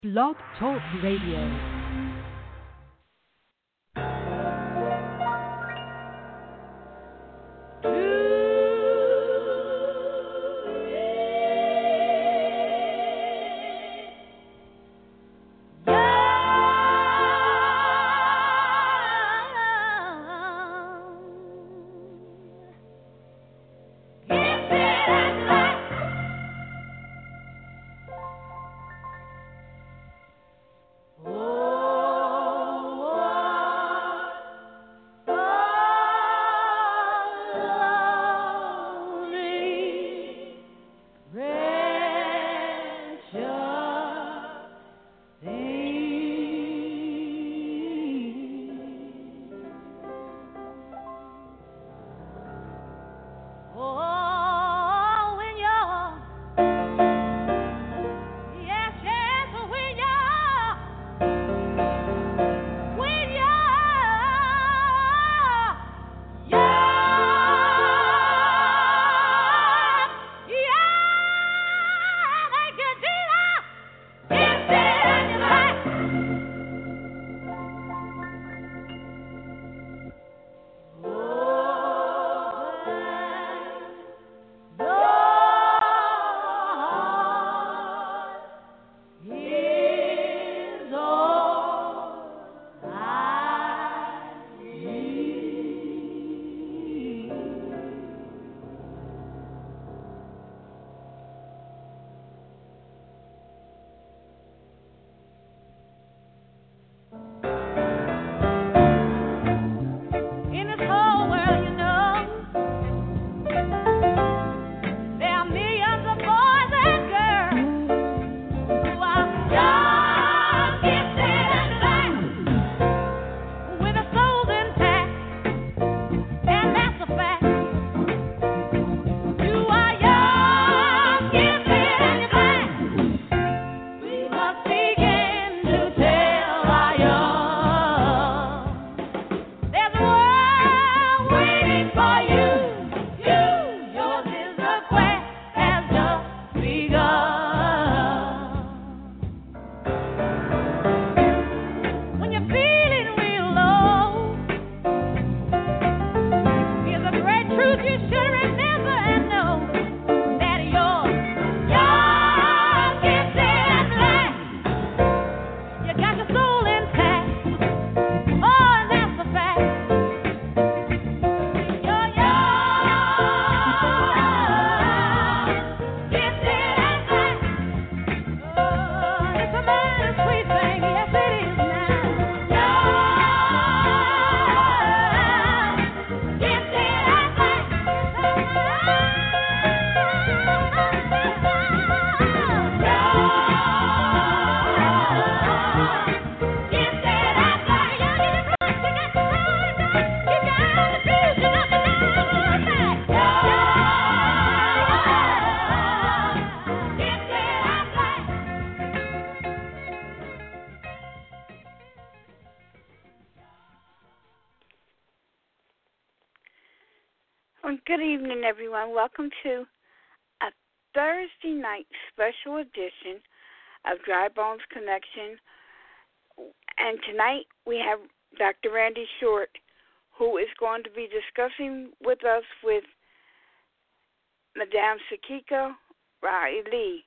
Blog Talk Radio. Well, good evening, everyone. Welcome to a Thursday night special edition of Dry Bones Connection. And tonight we have Dr. Randy Short, who is going to be discussing with us with Madame Sakika Riley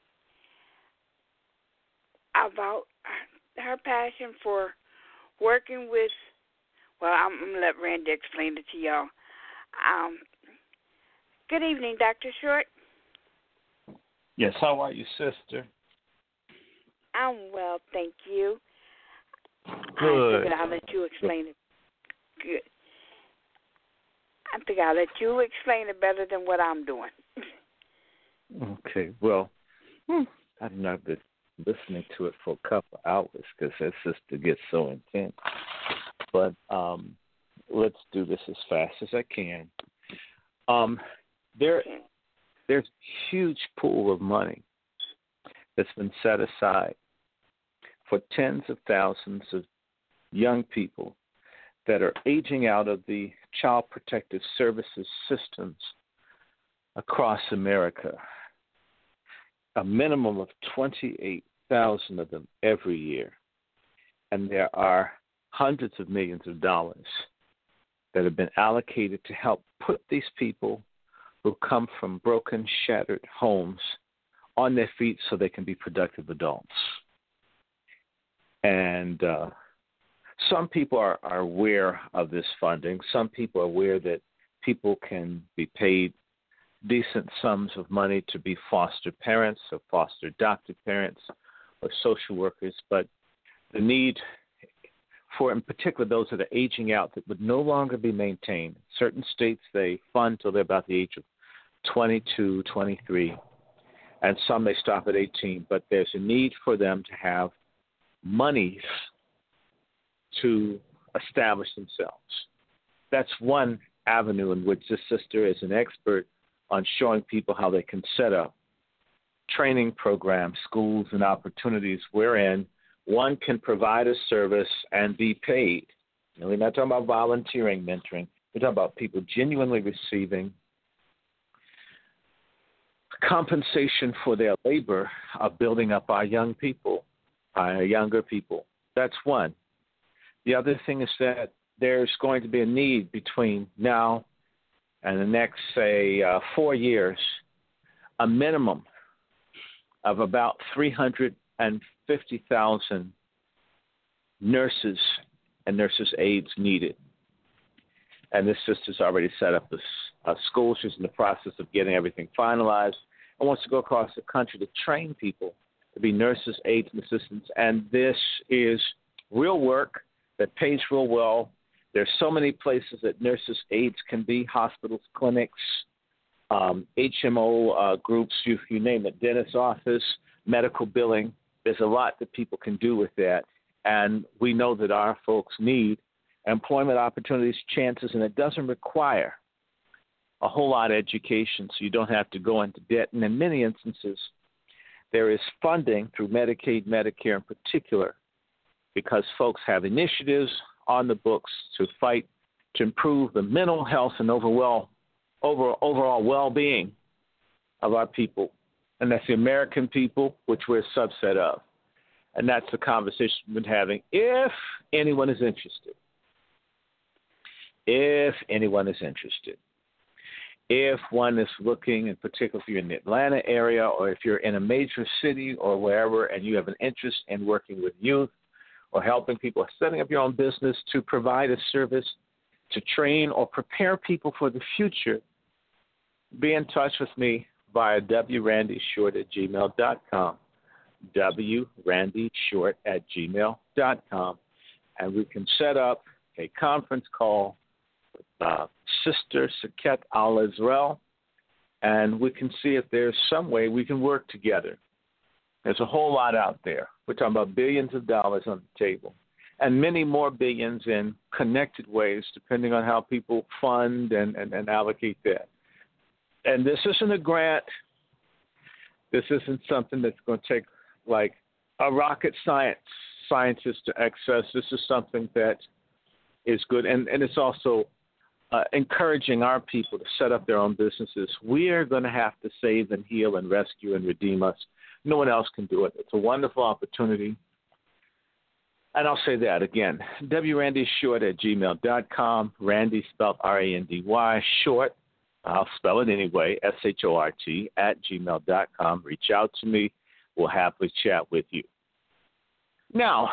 about her passion for working with, well, I'm going to let Randy explain it to y'all. Good evening, Dr. Short. Yes, how are you, sister? I'm well, thank you. Good. I figured I'll let you explain it. Good. I think I'll let you explain it better than what I'm doing. Okay, well, I've not been listening to it for a couple of hours because that sister gets so intense. But let's do this as fast as I can. There's a huge pool of money that's been set aside for tens of thousands of young people that are aging out of the child protective services systems across America. A minimum of 28,000 30,000 of them every year. And there are hundreds of millions of dollars that have been allocated to help put these people who come from broken, shattered homes on their feet so they can be productive adults. And some people are aware of this funding. Some people are aware that people can be paid decent sums of money to be foster parents or foster adopted parents or social workers, but the need for, in particular, those that are aging out that would no longer be maintained. Certain states, they fund till they're about the age of 22, 23, and some they stop at 18, but there's a need for them to have monies to establish themselves. That's one avenue in which this sister is an expert on showing people how they can set up training programs, schools, and opportunities wherein one can provide a service and be paid. And we're not talking about volunteering, mentoring. We're talking about people genuinely receiving compensation for their labor of building up our young people, our younger people. That's one. The other thing is that there's going to be a need between now and the next, say, 4 years, a minimum of about 350,000 nurses and nurses' aides needed. And this sister's already set up a school. She's in the process of getting everything finalized and wants to go across the country to train people to be nurses, aides, and assistants. And this is real work that pays real well. There's so many places that nurses, aides can be, hospitals, clinics, HMO groups, you name it, dentist's office, medical billing. There's a lot that people can do with that. And we know that our folks need employment opportunities, chances, and it doesn't require a whole lot of education, so you don't have to go into debt. And in many instances, there is funding through Medicaid, Medicare in particular, because folks have initiatives on the books to fight to improve the mental health and overall well-being of our people. And that's the American people, which we're a subset of. And that's the conversation we've been having. If anyone is interested, if one is looking, in particular if you're in the Atlanta area or if you're in a major city or wherever and you have an interest in working with youth or helping people, setting up your own business to provide a service to train or prepare people for the future, be in touch with me via wrandyshort@gmail.com, wrandyshort@gmail.com, and we can set up a conference call with Sister Saket Al-Israel, and we can see if there's some way we can work together. There's a whole lot out there. We're talking about billions of dollars on the table and many more billions in connected ways, depending on how people fund and allocate that. And this isn't a grant. This isn't something that's going to take like a rocket scientist to access. This is something that is good. And it's also encouraging our people to set up their own businesses. We are going to have to save and heal and rescue and redeem us. No one else can do it. It's a wonderful opportunity. And I'll say that again, wrandyshort@gmail.com, Randy spelled R-A-N-D-Y, short, I'll spell it anyway, S-H-O-R-T, @gmail.com. Reach out to me. We'll happily chat with you. Now,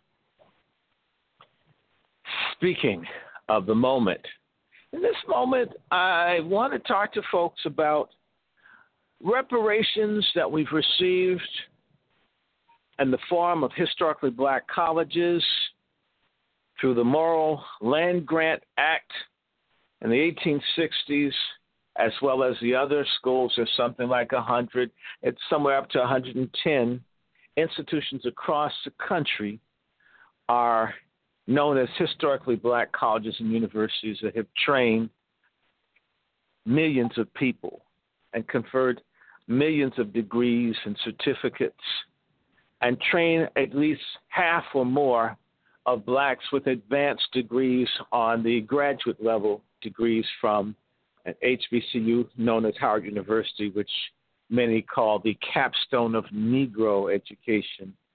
speaking of the moment, in this moment, I want to talk to folks about reparations that we've received in the form of historically black colleges through the Morrill Land Grant Act in the 1860s, as well as the other schools. There's something like 100, it's somewhere up to 110 institutions across the country are known as historically black colleges and universities that have trained millions of people and conferred millions of degrees and certificates and train at least half or more of blacks with advanced degrees on the graduate level degrees from an HBCU known as Howard University, which many call the capstone of Negro education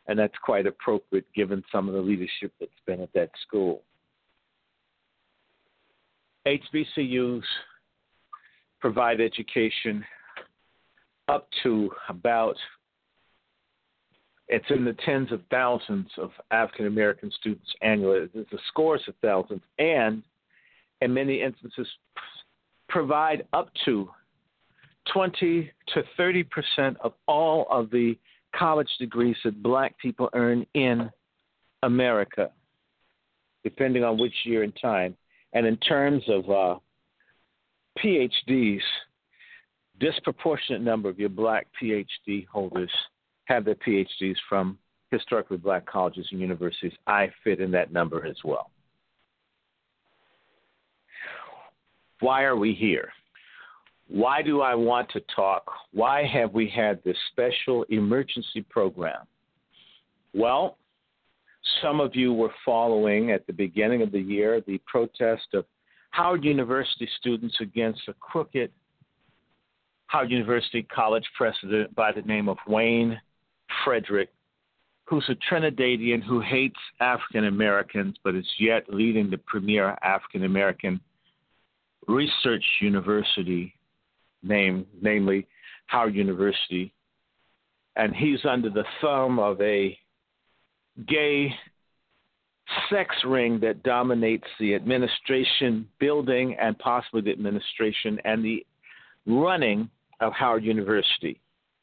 and that's quite appropriate given some of the leadership that's been at that school. HBCUs provide education up to about, it's in the tens of thousands of African American students annually. There's the scores of thousands, and in many instances provide up to 20 to 30% of all of the college degrees that black people earn in America, depending on which year and time. And in terms of PhDs, disproportionate number of your black PhD holders have their PhDs from historically black colleges and universities. I fit in that number as well. Why are we here? Why do I want to talk? Why have we had this special emergency program? Well, some of you were following at the beginning of the year the protest of Howard University students against a crooked Howard University college president by the name of Wayne Frederick, who's a Trinidadian who hates African Americans but is yet leading the premier African American research university, namely Howard University. And he's under the thumb of a gay sex ring that dominates the administration building and possibly the administration and the running of Howard University.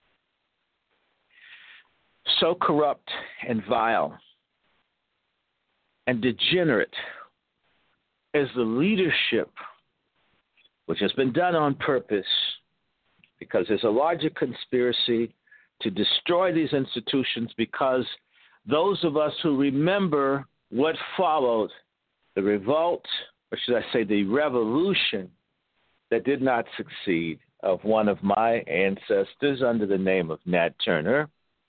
So corrupt and vile and degenerate is the leadership, which has been done on purpose because there's a larger conspiracy to destroy these institutions, because those of us who remember what followed the revolt, or should I say the revolution that did not succeed, of one of my ancestors under the name of Nat Turner,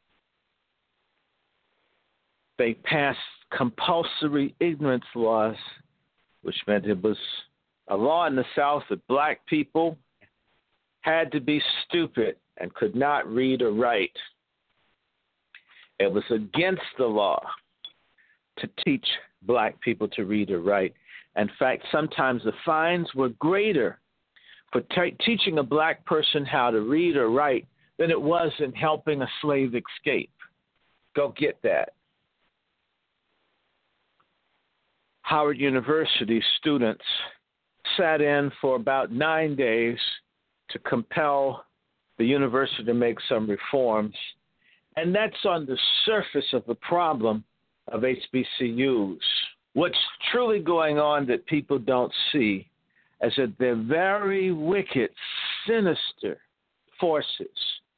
they passed compulsory ignorance laws, which meant it was a law in the South that black people had to be stupid and could not read or write. It was against the law to teach black people to read or write. In fact, sometimes the fines were greater for teaching a black person how to read or write than it was in helping a slave escape. Go get that. Howard University students sat in for about 9 days to compel the university to make some reforms. And that's on the surface of the problem of HBCUs. What's truly going on that people don't see is that they're very wicked, sinister forces.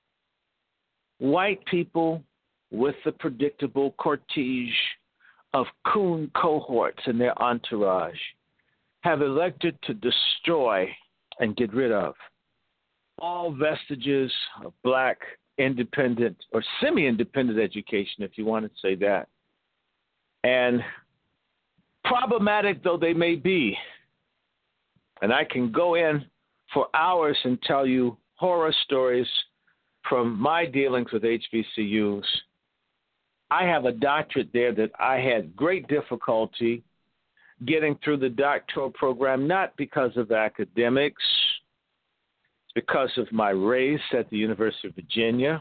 White people with the predictable cortege of coon cohorts in their entourage have elected to destroy and get rid of all vestiges of black independent or semi-independent education, if you want to say that. And problematic though they may be, and I can go in for hours and tell you horror stories from my dealings with HBCUs. I have a doctorate there that I had great difficulty getting through the doctoral program, not because of academics, it's because of my race at the University of Virginia.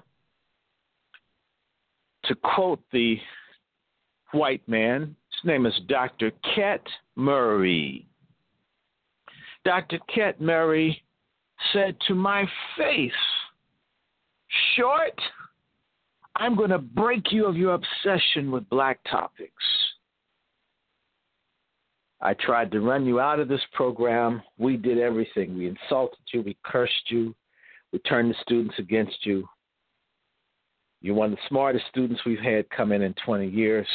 To quote the white man, his name is Dr. Ket Murray. Dr. Ket Murray said to my face, "Short, I'm going to break you of your obsession with black topics." I tried to run you out of this program. We did everything. We insulted you. We cursed you. We turned the students against you. You're one of the smartest students we've had come in 20 years.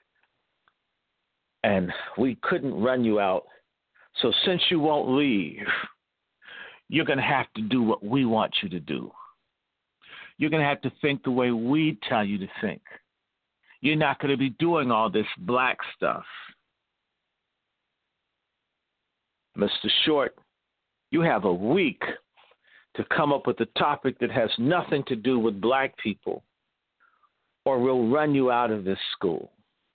And we couldn't run you out. So since you won't leave, you're going to have to do what we want you to do. You're going to have to think the way we tell you to think. You're not going to be doing all this black stuff. Mr. Short, you have a week to come up with a topic that has nothing to do with black people, or we'll run you out of this school.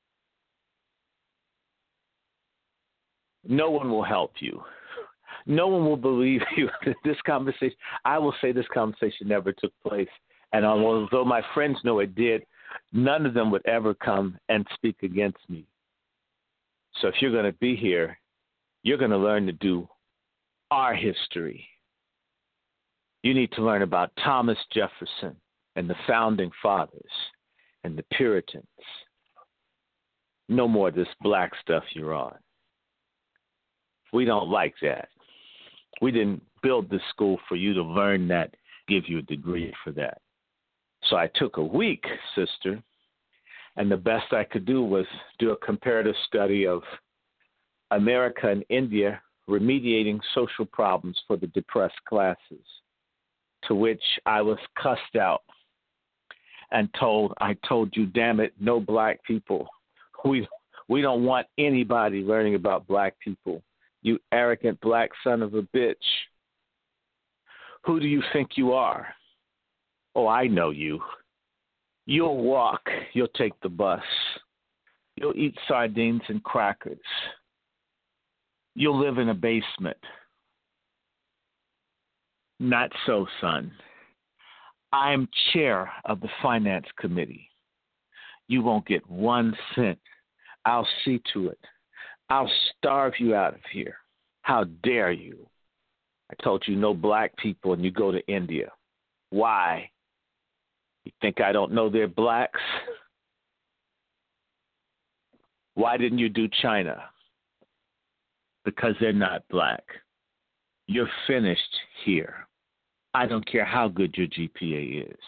No one will help you. No one will believe you. This conversation, I will say this conversation never took place. And although my friends know it did, none of them would ever come and speak against me. So if you're going to be here, you're going to learn to do our history. You need to learn about Thomas Jefferson and the founding fathers and the Puritans. No more of this black stuff you're on. We don't like that. We didn't build this school for you to learn that, give you a degree for that. So I took a week, sister, and the best I could do was do a comparative study of America and India remediating social problems for the depressed classes, to which I was cussed out and told, I told you, damn it, no black people. We don't want anybody learning about black people. You arrogant black son of a bitch. Who do you think you are? Oh, I know you. You'll walk. You'll take the bus. You'll eat sardines and crackers. You'll live in a basement. Not so, son. I'm chair of the finance committee. You won't get 1 cent. I'll see to it. I'll starve you out of here. How dare you? I told you no black people and you go to India. Why? You think I don't know they're blacks? Why didn't you do China? Because they're not black. You're finished here. I don't care how good your GPA is.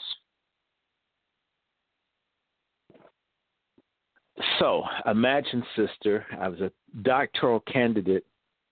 So, imagine, sister, I was a doctoral candidate,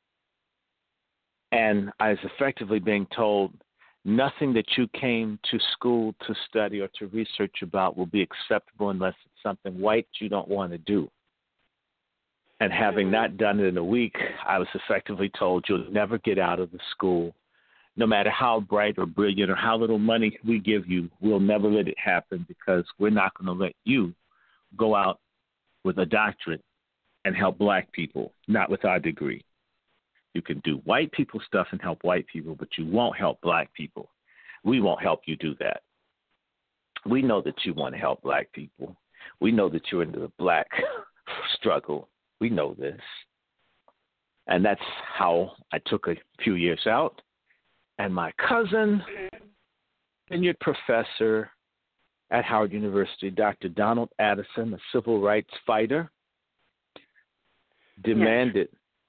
and I was effectively being told nothing that you came to school to study or to research about will be acceptable unless it's something white you don't want to do. And having not done it in a week, I was effectively told you'll never get out of the school. No matter how bright or brilliant or how little money we give you, we'll never let it happen because we're not going to let you go out with a doctorate and help black people, not with our degree. You can do white people stuff and help white people, but you won't help black people. We won't help you do that. We know that you want to help black people. We know that you're into the black struggle. We know this. And that's how I took a few years out. And my cousin, tenured professor at Howard University, Dr. Donald Addison, a civil rights fighter, demanded,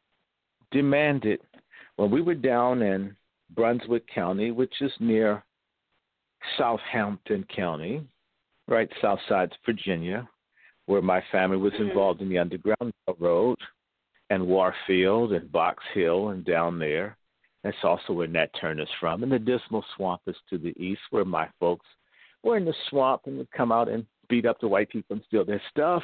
when we were down in Brunswick County, which is near Southampton County, right, south side of Virginia, where my family was involved in the Underground Railroad, and Warfield and Box Hill and down there. That's also where Nat Turner's from. And the Dismal Swamp is to the east, where my folks were in the swamp and would come out and beat up the white people and steal their stuff.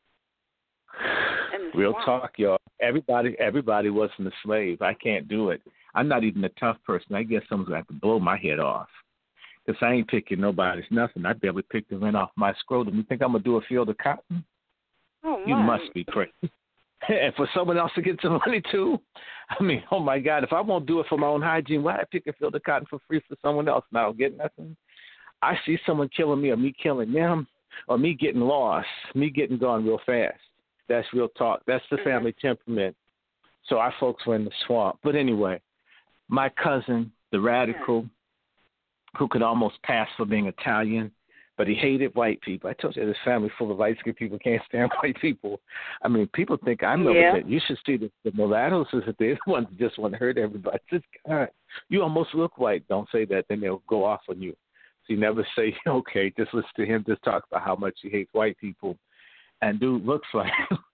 Real talk, y'all. Everybody wasn't a slave. I can't do it. I'm not even a tough person. I guess someone's going to have to blow my head off. Because I ain't picking nobody's nothing. I barely picked the lint off my scrotum. You think I'm going to do a field of cotton? Oh, you must be crazy. And for someone else to get some money, too? I mean, oh, my God, if I won't do it for my own hygiene, why I pick a field of cotton for free for someone else and I don't get nothing? I see someone killing me or me killing them or me getting lost, me getting gone real fast. That's real talk. That's the family temperament. So our folks were in the swamp. But anyway, my cousin, the radical, who could almost pass for being Italian, but he hated white people. I told you this family full of light-skinned people can't stand white people. I mean, people think I'm militant. You should see the mulattoes is that they're the ones that just want to hurt everybody. Just, God, you almost look white. Don't say that. Then they'll go off on you. So you never say, okay, just listen to him just talk about how much he hates white people. And dude looks like,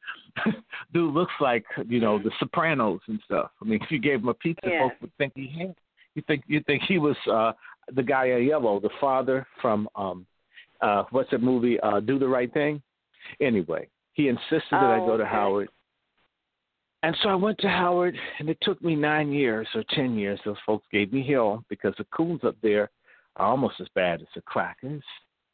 you know, the Sopranos and stuff. I mean, if you gave him a pizza, folks would think he had. You think he was the guy in yellow, the father from what's that movie? Do the Right Thing. Anyway, he insisted that I go to Howard, and so I went to Howard, and it took me 9 years or 10 years. Those folks gave me hell because the coons up there are almost as bad as the crackers.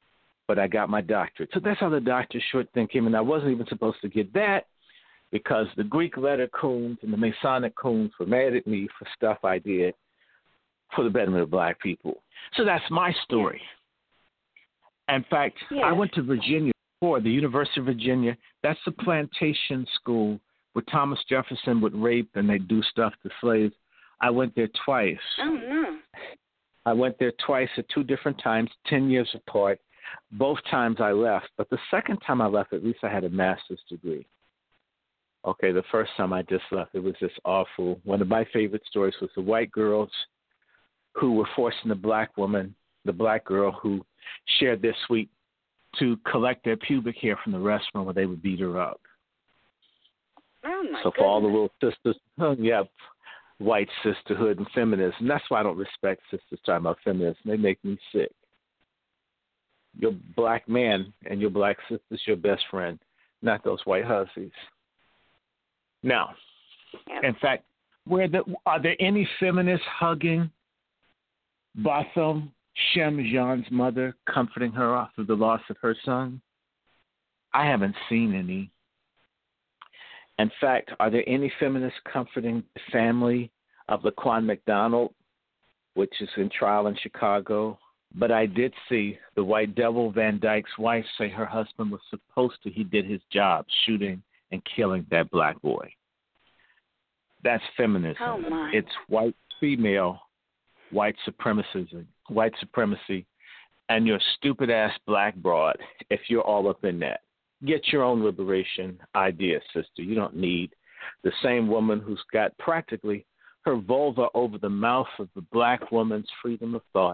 but I got my doctorate. So that's how the doctor short thing came in. I wasn't even supposed to get that because the Greek letter coons and the Masonic coons were mad at me for stuff I did for the betterment of black people. So that's my story. In fact, I went to Virginia before, the University of Virginia. That's a plantation school where Thomas Jefferson would rape and they'd do stuff to slaves. I went there twice. Oh, no. I went there twice at 2 different times, 10 years apart. Both times I left. But the second time I left, at least I had a master's degree. Okay, the first time I just left, it was just awful. One of my favorite stories was the white girls who were forcing the black woman, the black girl who shared their suite, to collect their pubic hair from the restroom where they would beat her up. Oh, my So for all the little sisters, white sisterhood and feminism. That's why I don't respect sisters talking about feminism. They make me sick. Your black man and your black sister's your best friend, not those white hussies. Now, in fact, are there any feminists hugging Botham Shem Jean's mother, comforting her after the loss of her son? I haven't seen any. In fact, are there any feminists comforting the family of Laquan McDonald, which is in trial in Chicago? But I did see the white devil Van Dyke's wife say her husband was supposed to. He did his job, shooting and killing that black boy. That's feminism. Oh, my. It's white female, white supremacy, and your stupid-ass black broad, if you're all up in that. Get your own liberation idea, sister. You don't need the same woman who's got practically her vulva over the mouth of the black woman's freedom of thought.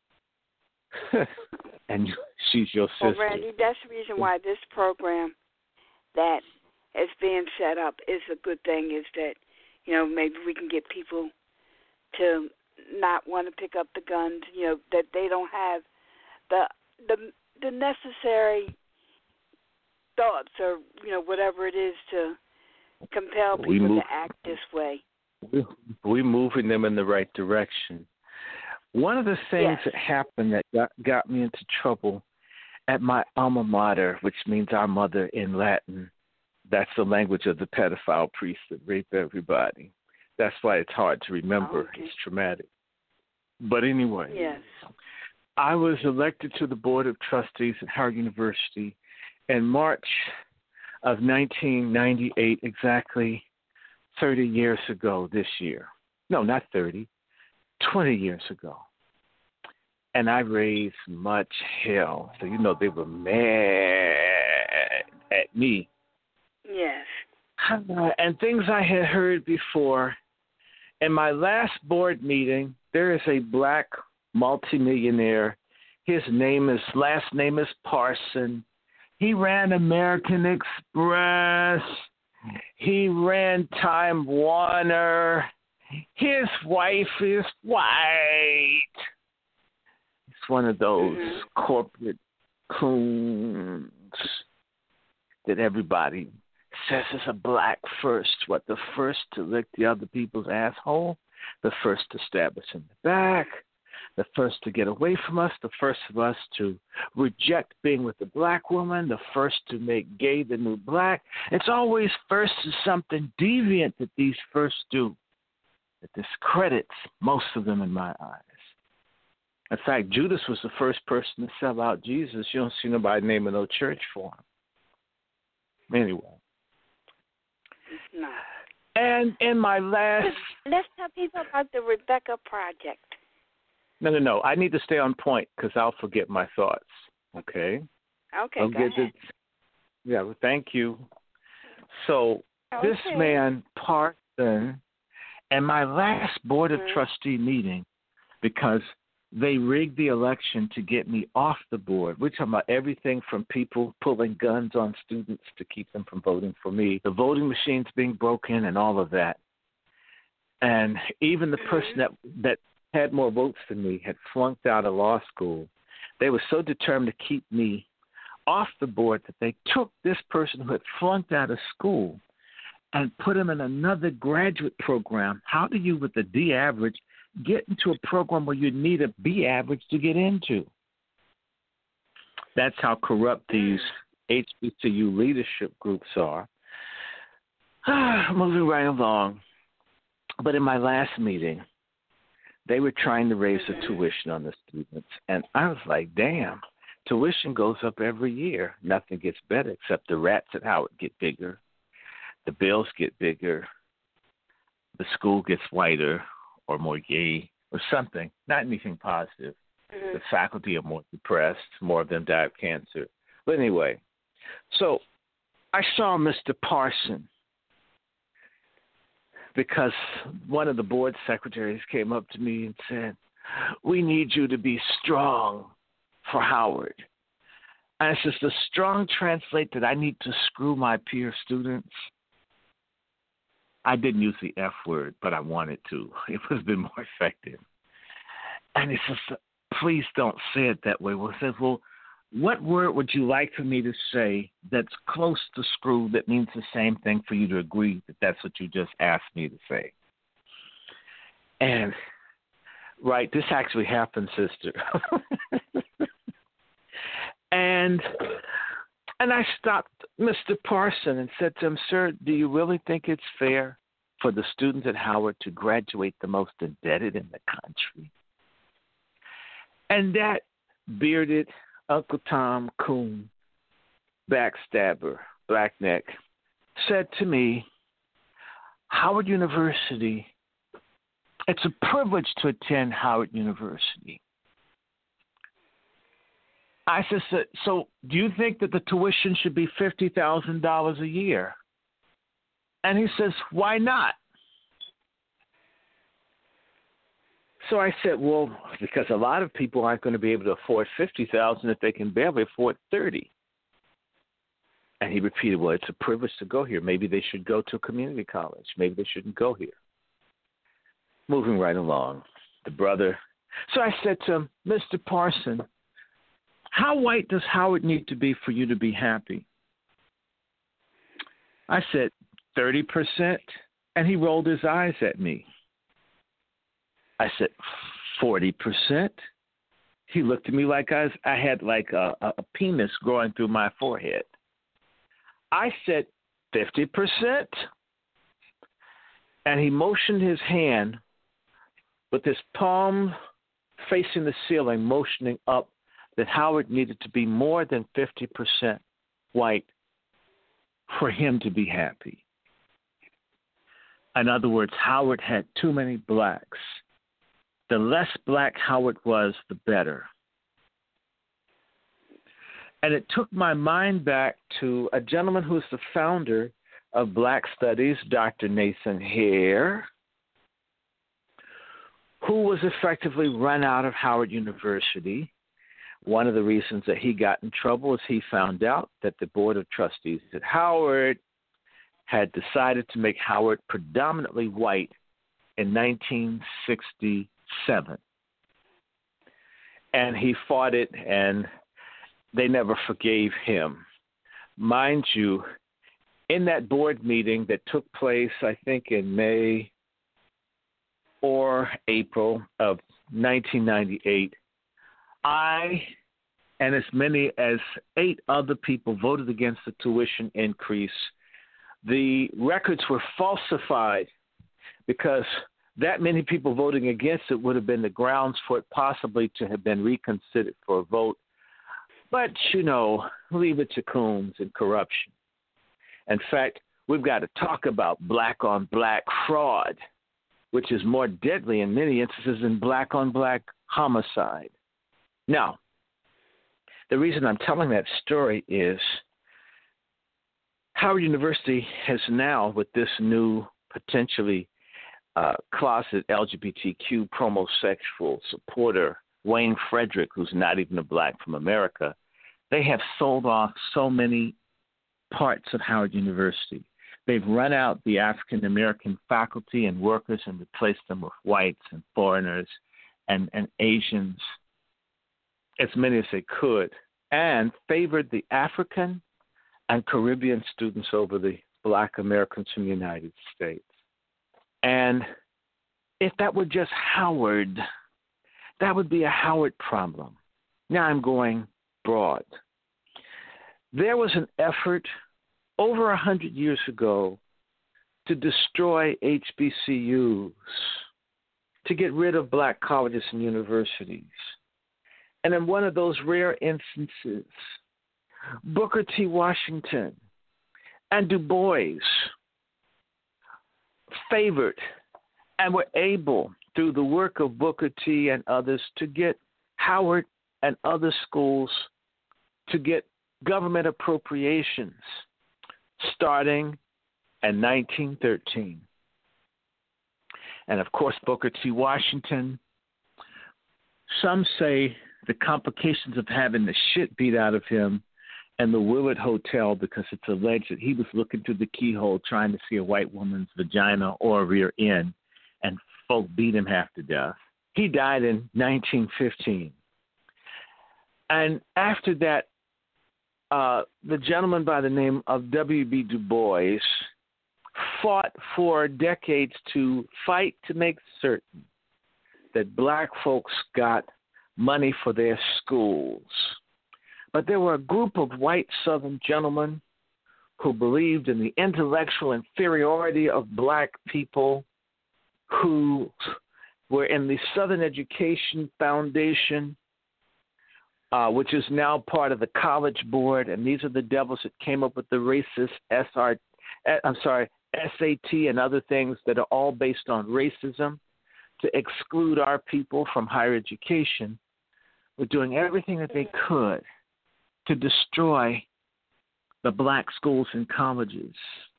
And she's your sister. Well, Randy, that's the reason why this program that is being set up is a good thing, is that, maybe we can get people to not want to pick up the guns, that they don't have the necessary thoughts or, whatever it is to compel people to act this way. We're moving them in the right direction. One of the things that happened that got me into trouble at my alma mater, which means our mother in Latin, that's the language of the pedophile priests that rape everybody. That's why it's hard to remember. Oh, okay. It's traumatic. But anyway, I was elected to the Board of Trustees at Howard University in March of 1998, exactly 30 years ago this year. No, not 30, 20 years ago. And I raised much hell. So, they were mad at me. Yes. And things I had heard before. In my last board meeting, there is a black multimillionaire. His last name is Parson. He ran American Express. He ran Time Warner. His wife is white. It's one of those corporate coons that everybody says is a black first. What, the first to lick the other people's asshole? The first to stab us in the back? The first to get away from us? The first of us to reject being with the black woman? The first to make gay the new black? It's always first to something deviant that these first do that discredits most of them in my eyes. In fact, Judas was the first person to sell out Jesus. You don't see nobody naming no church for him. Anyway. No. And in my last... Let's tell people about the Rebecca Project. No. I need to stay on point because I'll forget my thoughts. Okay? Okay, go ahead. Well, thank you. So this man, Parson, and my last Board of Trustee meeting, because they rigged the election to get me off the board. We're talking about everything from people pulling guns on students to keep them from voting for me, the voting machines being broken and all of that. And even the person that had more votes than me had flunked out of law school. They were so determined to keep me off the board that they took this person who had flunked out of school and put him in another graduate program. How do you, with a D average, get into a program where you need a B average to get into? That's how corrupt these HBCU leadership groups are. Moving right along. But in my last meeting, they were trying to raise the tuition on the students. And I was like, damn, tuition goes up every year. Nothing gets better except the rats at Howard get bigger. The bills get bigger. The school gets whiter or more gay or something. Not anything positive. The faculty are more depressed. More of them die of cancer. But anyway, so I saw Mr. Parson because one of the board secretaries came up to me and said, we need you to be strong for Howard. And it says, does strong translate that I need to screw my peer students? I didn't use the F word, but I wanted to. It would have been more effective. And he says, please don't say it that way. Well, it says, well, what word would you like for me to say that's close to screw that means the same thing for you to agree that that's what you just asked me to say? And, right, this actually happened, sister. And I stopped Mr. Parson and said to him, sir, do you really think it's fair for the students at Howard to graduate the most indebted in the country? And that bearded Uncle Tom Coon, backstabber, blackneck, said to me, Howard University, it's a privilege to attend Howard University. I said, so do you think that the tuition should be $50,000 a year? And he says, why not? So I said, well, because a lot of people aren't going to be able to afford $50,000 if they can barely afford $30,000. And he repeated, well, it's a privilege to go here. Maybe they should go to a community college. Maybe they shouldn't go here. Moving right along, the brother. So I said to him, Mr. Parson, how white does Howard need to be for you to be happy? I said, 30%. And he rolled his eyes at me. I said, 40%. He looked at me like I had like a penis growing through my forehead. I said, 50%. And he motioned his hand with his palm facing the ceiling, motioning up that Howard needed to be more than 50% white for him to be happy. In other words, Howard had too many blacks. The less black Howard was, the better. And it took my mind back to a gentleman who's the founder of Black Studies, Dr. Nathan Hare, who was effectively run out of Howard University. One of the reasons that he got in trouble is he found out that the Board of Trustees at Howard had decided to make Howard predominantly white in 1967. And he fought it, and they never forgave him. Mind you, in that board meeting that took place, I think, in May or April of 1998, I and as many as 8 other people voted against the tuition increase. The records were falsified because that many people voting against it would have been the grounds for it possibly to have been reconsidered for a vote. But, leave it to Coons and corruption. In fact, we've got to talk about black-on-black fraud, which is more deadly in many instances than black-on-black homicide. Now, the reason I'm telling that story is Howard University has now, with this new potentially closet LGBTQ promosexual supporter, Wayne Frederick, who's not even a black from America, they have sold off so many parts of Howard University. They've run out the African-American faculty and workers and replaced them with whites and foreigners and Asians, as many as they could, and favored the African and Caribbean students over the black Americans from the United States. And if that were just Howard, that would be a Howard problem. Now I'm going, broad. There was an effort over 100 years ago to destroy HBCUs, to get rid of black colleges and universities. And in one of those rare instances, Booker T. Washington and Du Bois favored and were able, through the work of Booker T. and others, to get Howard and other schools to get government appropriations starting in 1913. And of course, Booker T. Washington, some say the complications of having the shit beat out of him in the Willard Hotel, because it's alleged that he was looking through the keyhole trying to see a white woman's vagina or rear end, and folk beat him half to death. He died in 1915. And after that, the gentleman by the name of W.B. Du Bois fought for decades to fight to make certain that black folks got money for their schools. But there were a group of white Southern gentlemen who believed in the intellectual inferiority of black people, who were in the Southern Education Foundation, which is now part of the College Board, and these are the devils that came up with the racist SAT and other things that are all based on racism to exclude our people from higher education. Were doing everything that they could to destroy the black schools and colleges.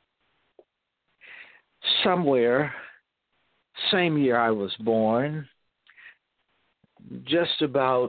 Somewhere, same year I was born, just about,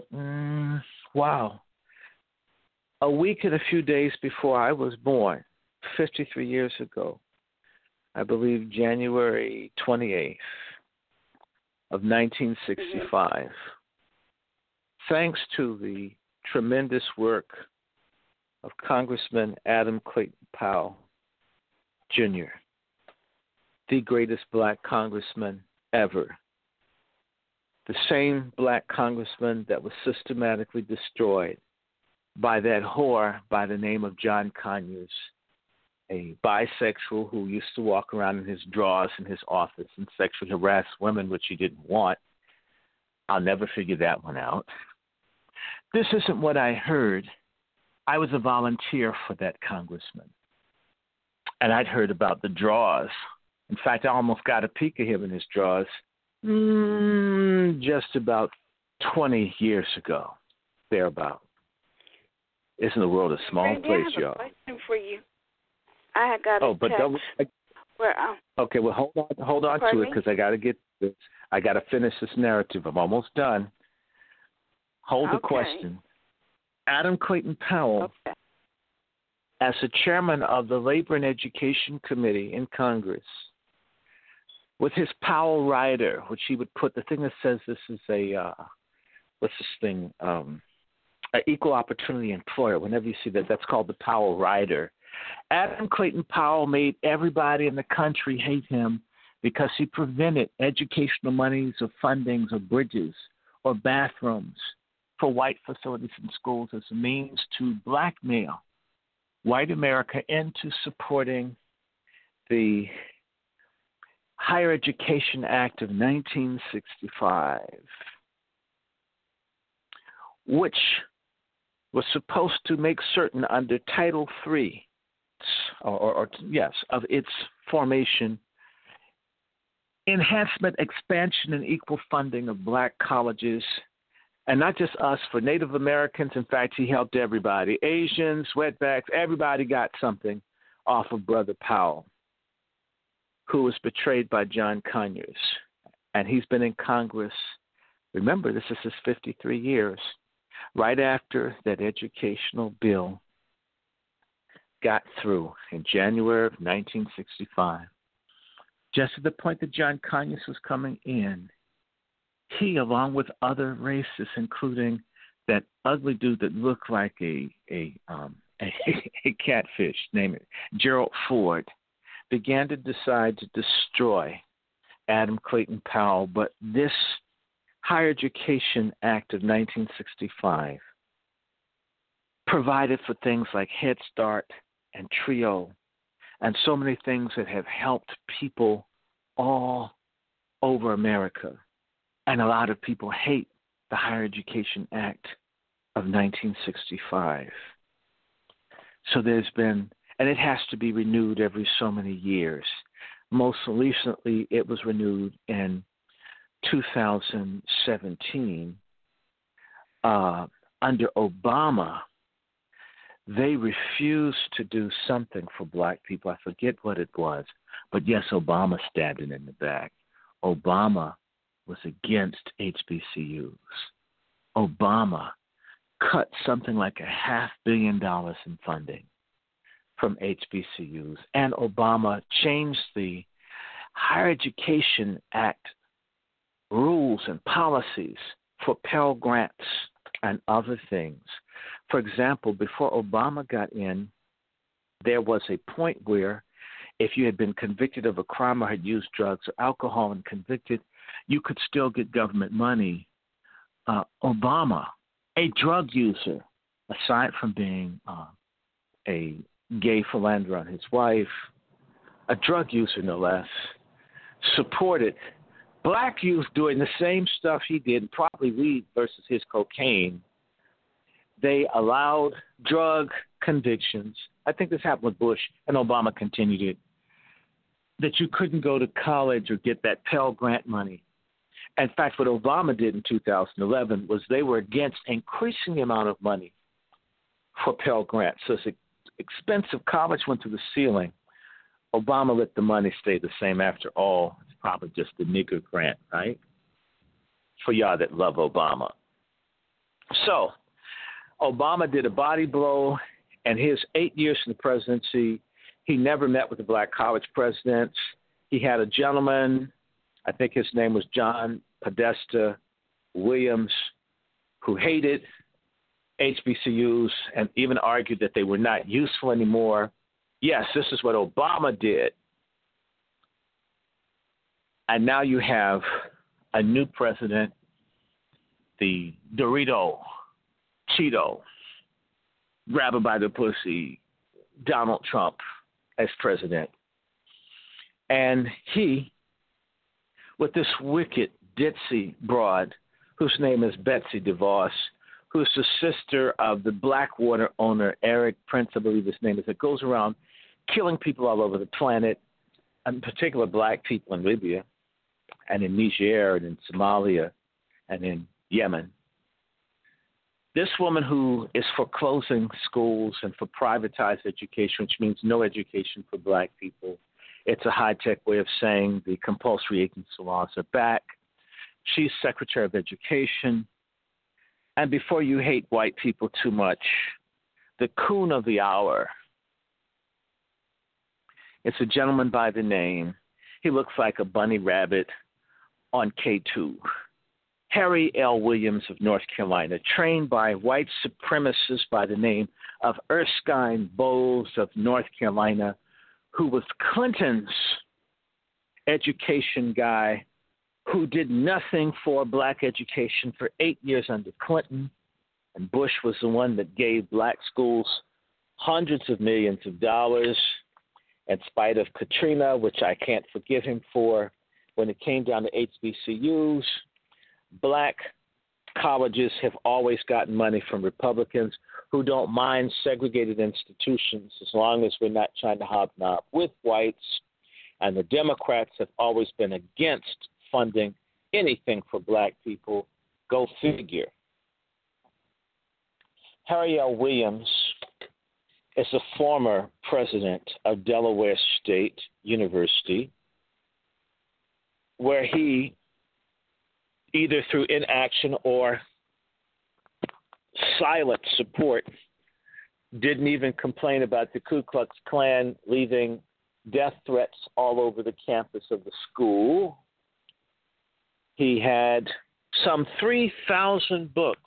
a week and a few days before I was born, 53 years ago, I believe January 28th of 1965, thanks to the tremendous work of Congressman Adam Clayton Powell, Jr., the greatest black congressman ever. The same black congressman that was systematically destroyed by that whore by the name of John Conyers, a bisexual who used to walk around in his drawers in his office and sexually harass women, which he didn't want. I'll never figure that one out. This isn't what I heard. I was a volunteer for that congressman. And I'd heard about the drawers. In fact, I almost got a peek of him in his drawers just about 20 years ago, thereabout. Isn't the world a small place, y'all? I have a question for you. I got a text. Okay, well, hold on to it, because I got to get this. I got to finish this narrative. I'm almost done. Hold the question. Adam Clayton Powell, as the chairman of the Labor and Education Committee in Congress, with his Powell rider, which he would put, the thing that says this is an equal opportunity employer. Whenever you see that, that's called the Powell rider. Adam Clayton Powell made everybody in the country hate him because he prevented educational monies or fundings or bridges or bathrooms for white facilities and schools as a means to blackmail white America into supporting the Higher Education Act of 1965, which was supposed to make certain under Title III, of its formation, enhancement, expansion, and equal funding of black colleges, and not just us, for Native Americans. In fact, he helped everybody. Asians, wetbacks, everybody got something off of Brother Powell, who was betrayed by John Conyers. And he's been in Congress, remember, this is his 53 years, right after that educational bill got through in January of 1965. Just at the point that John Conyers was coming in, he, along with other racists, including that ugly dude that looked like a catfish, name it, Gerald Ford, began to decide to destroy Adam Clayton Powell. But this Higher Education Act of 1965 provided for things like Head Start and TRIO and so many things that have helped people all over America. And a lot of people hate the Higher Education Act of 1965. So there's been, and it has to be renewed every so many years. Most recently, it was renewed in 2017. Under Obama, they refused to do something for black people. I forget what it was. But yes, Obama stabbed it in the back. Obama was against HBCUs. Obama cut something like $500 million in funding from HBCUs. And Obama changed the Higher Education Act rules and policies for Pell Grants and other things. For example, before Obama got in, there was a point where if you had been convicted of a crime or had used drugs or alcohol and convicted, you could still get government money. Obama, a drug user, aside from being a gay philanderer on his wife, a drug user no less, supported black youth doing the same stuff he did, probably weed versus his cocaine. They allowed drug convictions. I think this happened with Bush, and Obama continued it, that you couldn't go to college or get that Pell Grant money. In fact, what Obama did in 2011 was they were against increasing the amount of money for Pell Grants. So it's expensive. College went to the ceiling. Obama let the money stay the same. After all, it's probably just the nigger grant, right? For y'all that love Obama. So Obama did a body blow, and his 8 years in the presidency, he never met with the black college presidents. He had a gentleman, I think his name was John Podesta Williams, who hated HBCUs and even argued that they were not useful anymore. Yes, this is what Obama did. And now you have a new president, the Dorito, Cheeto, grab him by the pussy, Donald Trump as president. And he, with this wicked, ditzy broad, whose name is Betsy DeVos, who's the sister of the Blackwater owner, Eric Prince, I believe his name is, that goes around killing people all over the planet, in particular black people in Libya and in Niger and in Somalia and in Yemen. This woman who is for closing schools and for privatized education, which means no education for black people. It's a high-tech way of saying the compulsory agency laws are back. She's Secretary of Education. And before you hate white people too much, the coon of the hour, it's a gentleman by the name, he looks like a bunny rabbit on K2. Harry L. Williams of North Carolina, trained by white supremacists by the name of Erskine Bowles of North Carolina, who was Clinton's education guy, who did nothing for black education for 8 years under Clinton. And Bush was the one that gave black schools hundreds of millions of dollars in spite of Katrina, which I can't forgive him for. When it came down to HBCUs, black colleges have always gotten money from Republicans who don't mind segregated institutions as long as we're not trying to hobnob with whites. And the Democrats have always been against funding anything for black people. Go figure. Harry L. Williams is a former president of Delaware State University, where he, either through inaction or silent support, didn't even complain about the Ku Klux Klan leaving death threats all over the campus of the school. He had some 3,000 books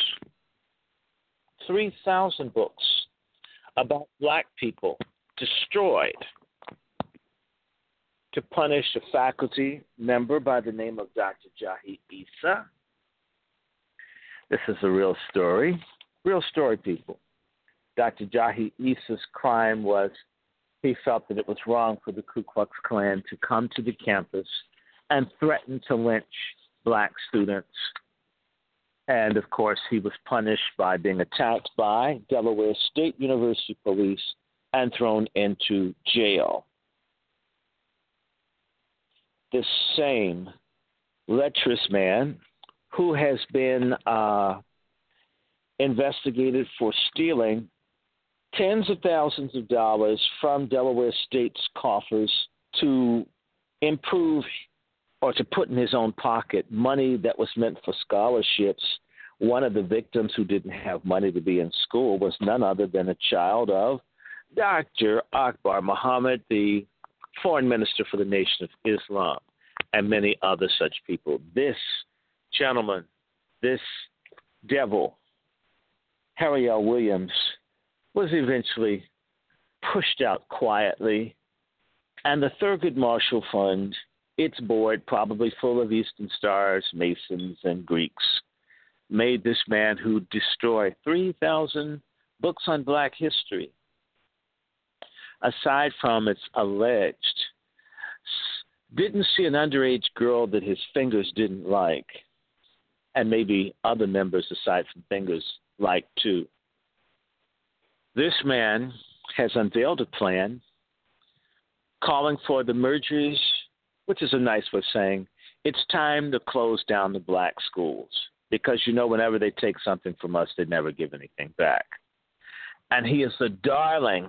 about black people destroyed to punish a faculty member by the name of Dr. Jahi Issa. This is a real story, people. Dr. Jahi Issa's crime was he felt that it was wrong for the Ku Klux Klan to come to the campus and threaten to lynch black students. And, of course, he was punished by being attacked by Delaware State University police and thrown into jail. This same lecherous man who has been investigated for stealing tens of thousands of dollars from Delaware State's coffers to improve or to put in his own pocket money that was meant for scholarships. One of the victims who didn't have money to be in school was none other than a child of Dr. Akbar Muhammad, the foreign minister for the Nation of Islam, and many other such people. This gentleman, this devil, Harry L. Williams, was eventually pushed out quietly, and the Thurgood Marshall Fund, its board, probably full of Eastern Stars, Masons, and Greeks, made this man who destroyed 3,000 books on black history, aside from its alleged, didn't see an underage girl that his fingers didn't like, and maybe other members aside from fingers like too. This man has unveiled a plan calling for the mergers, which is a nice way of saying it's time to close down the black schools, because, you know, whenever they take something from us, they never give anything back. And he is the darling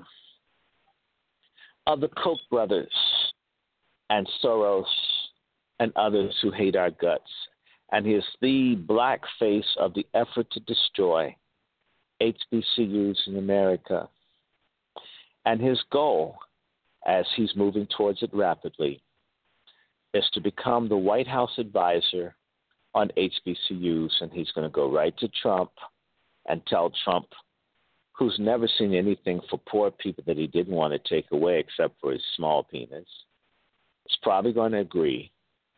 of the Koch brothers and Soros and others who hate our guts. And he is the black face of the effort to destroy HBCUs in America. And his goal, as he's moving towards it rapidly, is to become the White House advisor on HBCUs, and he's going to go right to Trump and tell Trump, who's never seen anything for poor people that he didn't want to take away except for his small penis, is probably going to agree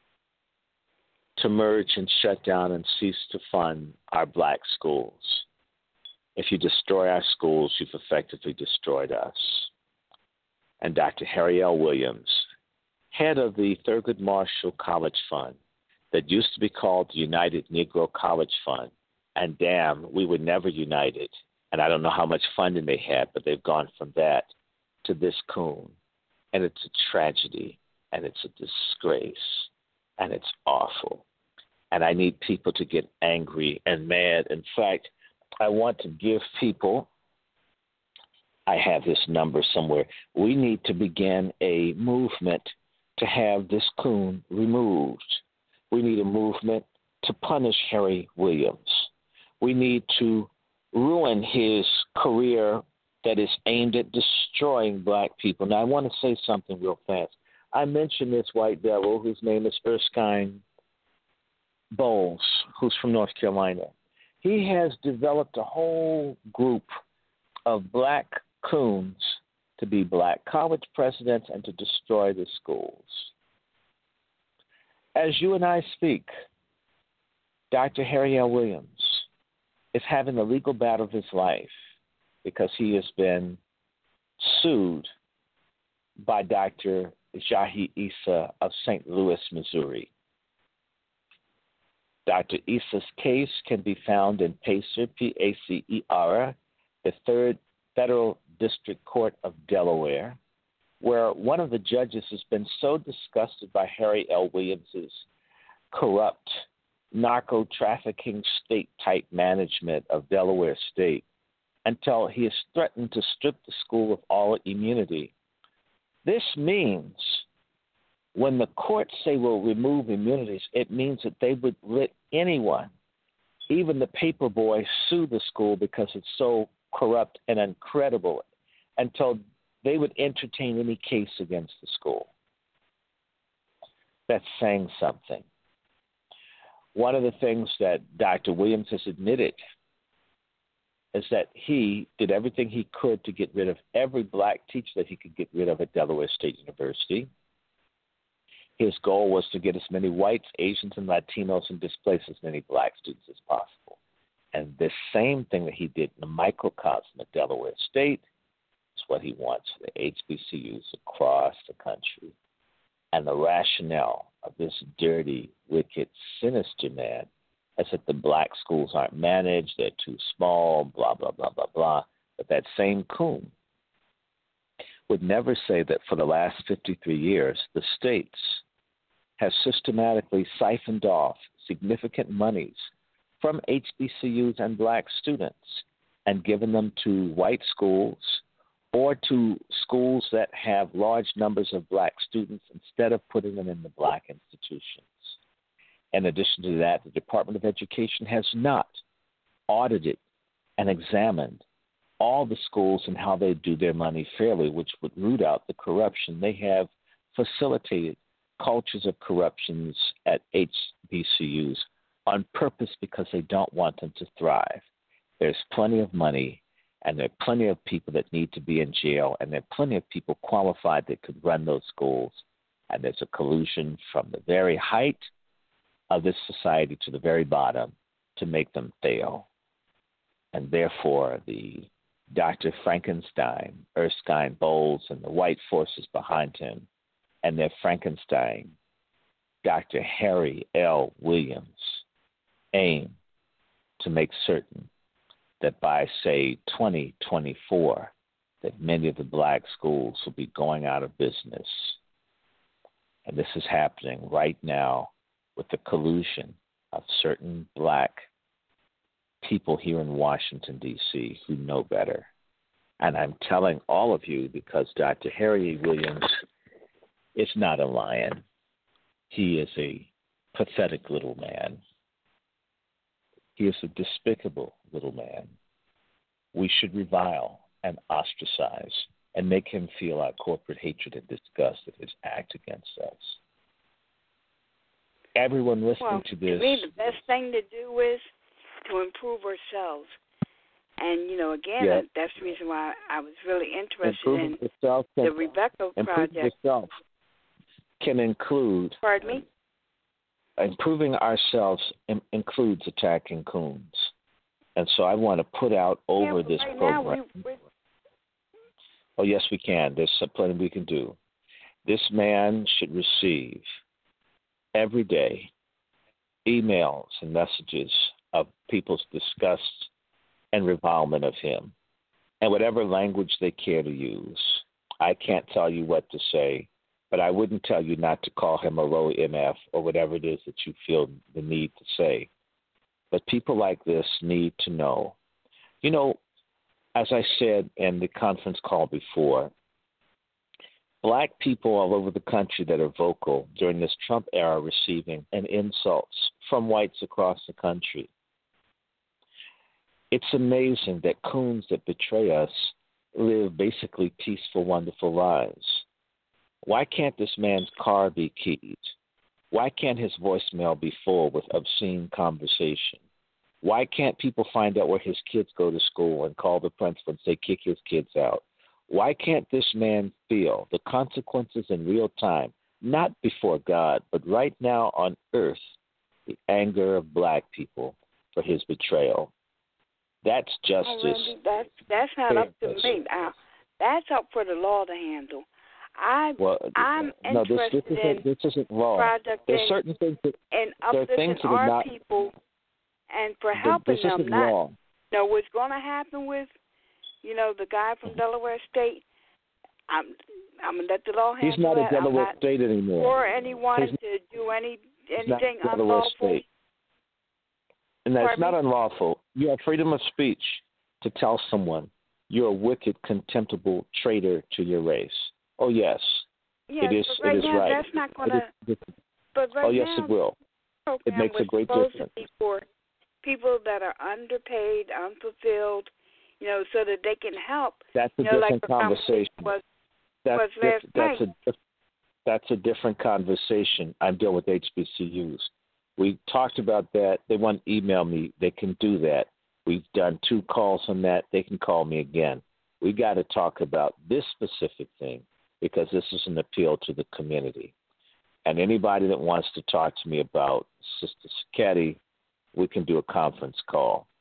to merge and shut down and cease to fund our black schools. If you destroy our schools, you've effectively destroyed us. And Dr. Harry L. Williams, head of the Thurgood Marshall College Fund, that used to be called the United Negro College Fund, and damn, we were never united. And I don't know how much funding they had, but they've gone from that to this coon. And it's a tragedy, and it's a disgrace, and it's awful. And I need people to get angry and mad. In fact, I want to give people, I have this number somewhere, we need to begin a movement to have this coon removed. We need a movement to punish Harry Williams. We need to ruin his career that is aimed at destroying black people. Now, I want to say something real fast. I mentioned this white devil whose name is Erskine Bowles, who's from North Carolina. He has developed a whole group of black coons to be black college presidents and to destroy the schools. As you and I speak, Dr. Harry L. Williams is having the legal battle of his life because he has been sued by Dr. Jahi Issa of St. Louis, Missouri. Dr. Issa's case can be found in PACER, P-A-C-E-R, the Third Federal District Court of Delaware, where one of the judges has been so disgusted by Harry L. Williams's corrupt narco-trafficking state-type management of Delaware State until he has threatened to strip the school of all immunity. This means when the courts say we'll remove immunities, it means that they would let anyone, even the paper boy, sue the school because it's so corrupt and incredible until they would entertain any case against the school. That's saying something. One of the things that Dr. Williams has admitted is that he did everything he could to get rid of every black teacher that he could get rid of at Delaware State University. His goal was to get as many whites, Asians, and Latinos and displace as many black students as possible. And this same thing that he did in the microcosm of Delaware State is what he wants for the HBCUs across the country. And the rationale of this dirty, wicked, sinister man is that the black schools aren't managed, they're too small, blah, blah, blah, blah, blah. But that same coon would never say that for the last 53 years, the states have systematically siphoned off significant monies from HBCUs and black students and given them to white schools or to schools that have large numbers of black students instead of putting them in the black institutions. In addition to that, the Department of Education has not audited and examined all the schools and how they do their money fairly, which would root out the corruption. They have facilitated cultures of corruptions at HBCUs on purpose because they don't want them to thrive. There's plenty of money, and there are plenty of people that need to be in jail, and there are plenty of people qualified that could run those schools. And there's a collusion from the very height of this society to the very bottom to make them fail. And therefore, the Dr. Frankenstein, Erskine Bowles, and the white forces behind him, and their Frankenstein, Dr. Harry L. Williams, aim to make certain that by, say, 2024, that many of the black schools will be going out of business. And this is happening right now with the collusion of certain black people here in Washington, D.C., who know better. And I'm telling all of you because Dr. Harry Williams is not a lion. He is a pathetic little man. He is a despicable little man. We should revile and ostracize and make him feel our corporate hatred and disgust at his act against us. Everyone listening to this. To me, the best thing to do is to improve ourselves. And, again, that's the reason why I was really interested in the Rebecca Project. Yourself can include. Pardon me? Improving ourselves includes attacking coons. And so I want to put out over this program. Oh, yes, we can. There's plenty we can do. This man should receive every day emails and messages of people's disgust and revilement of him, and whatever language they care to use. I can't tell you what to say, but I wouldn't tell you not to call him a low MF or whatever it is that you feel the need to say. But people like this need to know. As I said in the conference call before, black people all over the country that are vocal during this Trump era receiving insults from whites across the country. It's amazing that coons that betray us live basically peaceful, wonderful lives. Why can't this man's car be keyed? Why can't his voicemail be full with obscene conversation? Why can't people find out where his kids go to school and call the principal and say, kick his kids out? Why can't this man feel the consequences in real time, not before God, but right now on earth, the anger of black people for his betrayal? That's justice. That's not up to me. That's up for the law to handle. I'm interested this isn't law. There's certain things that and uplifting our people and for helping them. Law. What's going to happen with, the guy from Delaware State? I'm gonna let the law handle. He's not a Delaware State anymore. Or anyone to do anything unlawful. State. And that's not unlawful. You have freedom of speech to tell someone you're a wicked, contemptible traitor to your race. Oh, yes. It is right. That's not going to... Yes, it will. It makes a great difference. For people that are underpaid, unfulfilled, so that they can help. That's a different conversation. That's a different conversation. I'm dealing with HBCUs. We talked about that. They want to email me. They can do that. We've done 2 calls on that. They can call me again. We got to talk about this specific thing because this is an appeal to the community. And anybody that wants to talk to me about Sister Sacchetti, we can do a conference call.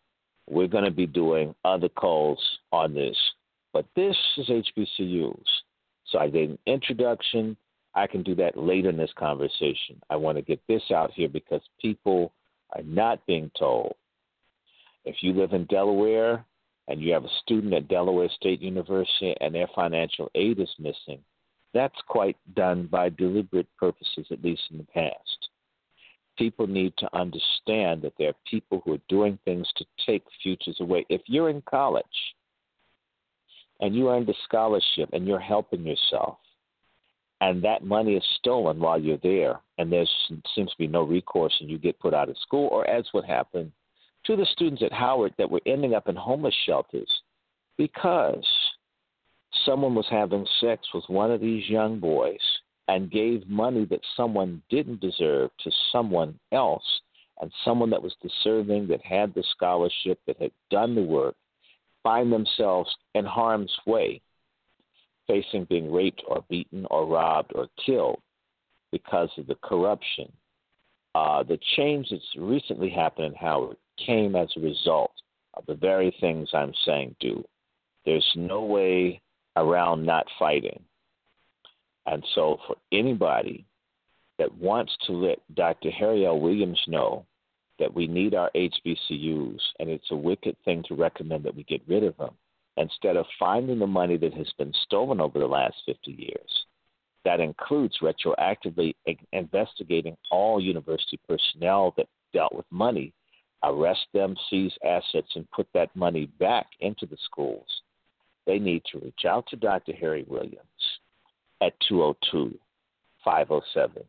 we're going to be doing other calls on this. But this is HBCUs. So I did an introduction. I can do that later in this conversation. I want to get this out here because people are not being told. If you live in Delaware and you have a student at Delaware State University and their financial aid is missing, that's quite done by deliberate purposes, at least in the past. People need to understand that there are people who are doing things to take futures away. If you're in college and you earned a scholarship and you're helping yourself, and that money is stolen while you're there, and there seems to be no recourse and you get put out of school, or as what happened to the students at Howard that were ending up in homeless shelters because someone was having sex with one of these young boys and gave money that someone didn't deserve to someone else, and someone that was deserving, that had the scholarship, that had done the work, find themselves in harm's way, facing being raped or beaten or robbed or killed because of the corruption. The change that's recently happened in Howard came as a result of the very things I'm saying do. There's no way around not fighting. And so for anybody that wants to let Dr. Harry L. Williams know that we need our HBCUs, and it's a wicked thing to recommend that we get rid of them, instead of finding the money that has been stolen over the last 50 years. That includes retroactively investigating all university personnel that dealt with money, arrest them, seize assets, and put that money back into the schools. They need to reach out to Dr. Harry Williams at 202-507-4854.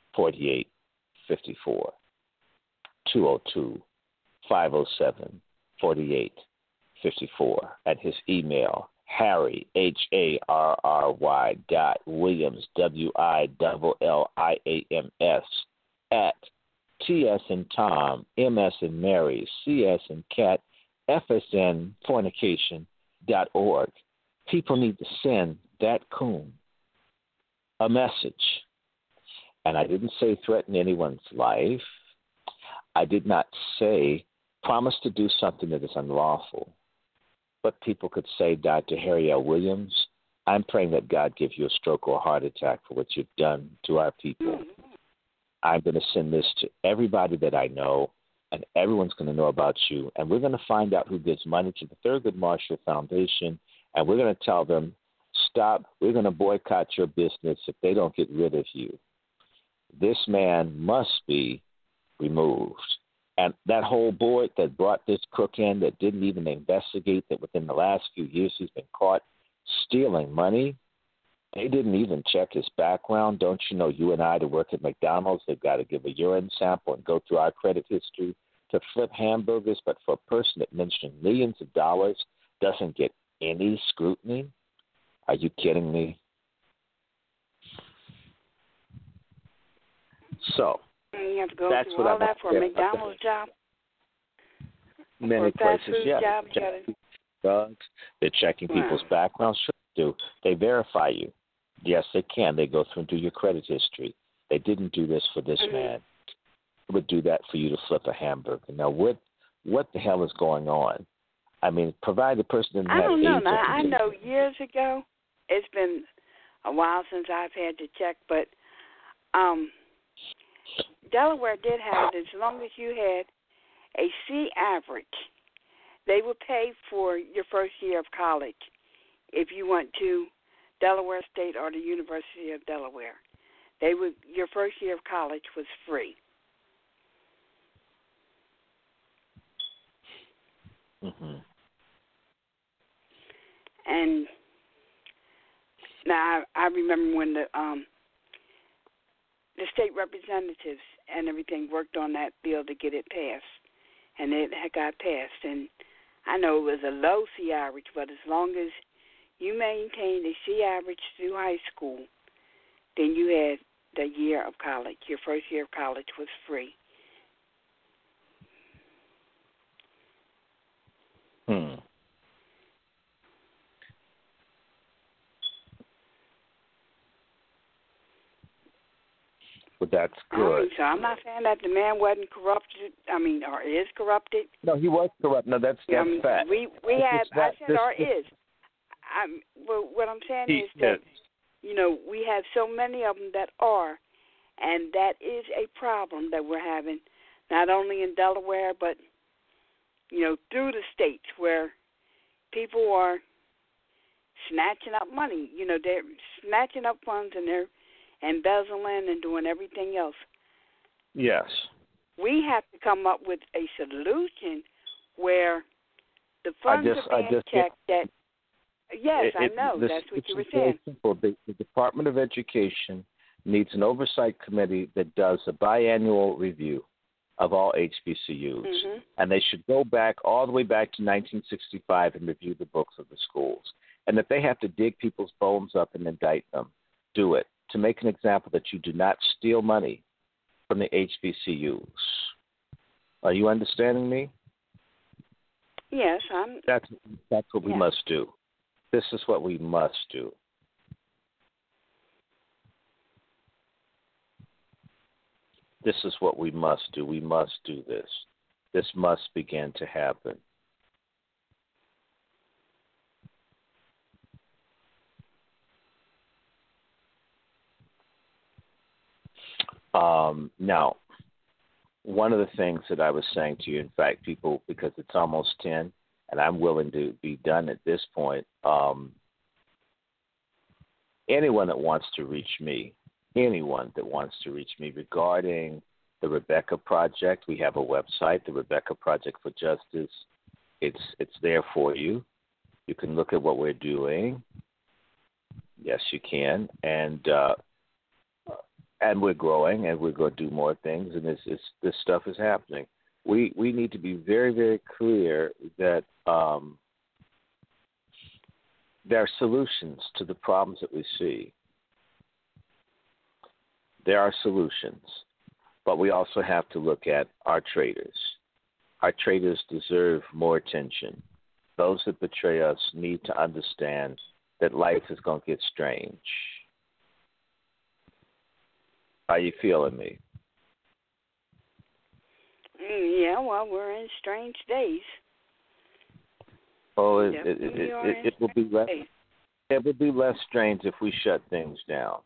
202-507-4854. At his email, Harry, Harry, .Williams, WILLIAMS, at TS and Tom, MS and Mary, CS and Cat, FSN Fornication.org. People need to send that coon a message. And I didn't say threaten anyone's life. I did not say promise to do something that is unlawful. But people could say, Dr. Harry L. Williams, I'm praying that God give you a stroke or a heart attack for what you've done to our people. I'm going to send this to everybody that I know, and everyone's going to know about you. And we're going to find out who gives money to the Thurgood Marshall Foundation, and we're going to tell them, stop, we're going to boycott your business if they don't get rid of you. This man must be removed. And that whole board that brought this crook in that didn't even investigate that within the last few years he's been caught stealing money, they didn't even check his background. Don't you know you and I to work at McDonald's, they've got to give a urine sample and go through our credit history to flip hamburgers, but for a person that mentioned millions of dollars doesn't get any scrutiny? Are you kidding me? So, you have to go that's through what all I that for a McDonald's job? Many for a fast places, food yeah. job, you gotta... Drugs. They're checking people's backgrounds. Sure they do. They verify you. Yes, they can. They go through and do your credit history. They didn't do this for this man. They would do that for you to flip a hamburger. Now, what the hell is going on? I mean, provide the person didn't have I don't know. AIDS. Now, I know years ago, it's been a while since I've had to check, but Delaware did have it. As long as you had a C average, they would pay for your first year of college if you went to Delaware State or the University of Delaware. Your first year of college was free. Mm-hmm. And now I remember when the state representatives and everything worked on that bill to get it passed, and it had got passed. And I know it was a low C average, but as long as you maintained a C average through high school, then you had the year of college. Your first year of college was free. but that's I good. mean, so I'm not saying that the man wasn't corrupted. I mean, or is corrupted. No, he was corrupt. No, that's I mean, fact. we have. I said or is. Well, what I'm saying is that we have so many of them that are, and that is a problem that we're having, not only in Delaware but through the states where people are snatching up money. They're snatching up funds and they're embezzling and doing everything else. Yes. We have to come up with a solution where the funds are being checked. I know. That's what you were saying. Simple. The Department of Education needs an oversight committee that does a biannual review of all HBCUs. Mm-hmm. And they should go back all the way back to 1965 and review the books of the schools. And if they have to dig people's bones up and indict them, do it, to make an example that you do not steal money from the HBCUs. Are you understanding me? Yes, That's what we must do. This is what we must do. This is what we must do. We must do this. This must begin to happen. Now, one of the things that I was saying to you, in fact, people, because it's almost 10, and I'm willing to be done at this point, anyone that wants to reach me regarding the Rebecca Project, we have a website, the Rebecca Project for Justice. It's there for you. You can look at what we're doing. Yes, you can. And we're growing, and we're going to do more things, and this stuff is happening. We need to be very, very clear that there are solutions to the problems that we see. There are solutions, but we also have to look at our traitors. Our traitors deserve more attention. Those that betray us need to understand that life is going to get strange. Are you feeling me? Yeah, well, we're in strange days. Oh, it will be less. It would be less strange if we shut things down.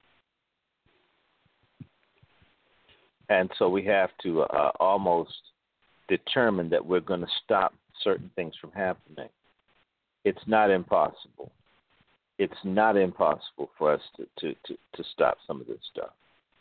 And so we have to almost determine that we're going to stop certain things from happening. It's not impossible. It's not impossible for us to stop some of this stuff.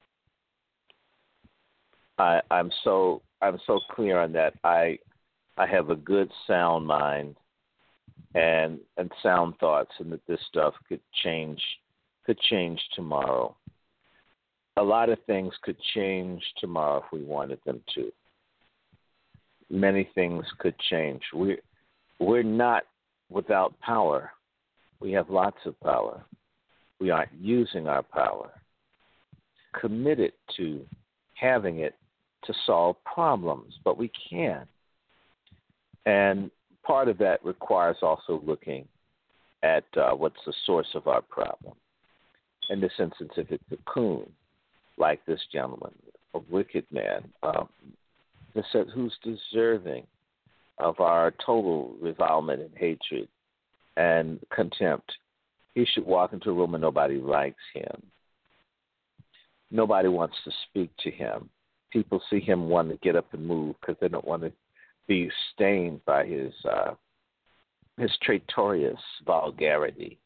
I'm so clear on that. I have a good sound mind and sound thoughts, and that this stuff could change tomorrow. A lot of things could change tomorrow if we wanted them to. Many things could change. We're not without power. We have lots of power. We aren't using our power. Committed to having it to solve problems, but we can. And part of that requires also looking at what's the source of our problem. In this instance, if it's a coon, like this gentleman, a wicked man, who's deserving of our total revilement and hatred and contempt, he should walk into a room and nobody likes him. Nobody wants to speak to him. People see him want to get up and move because they don't want to be stained by his traitorous vulgarity.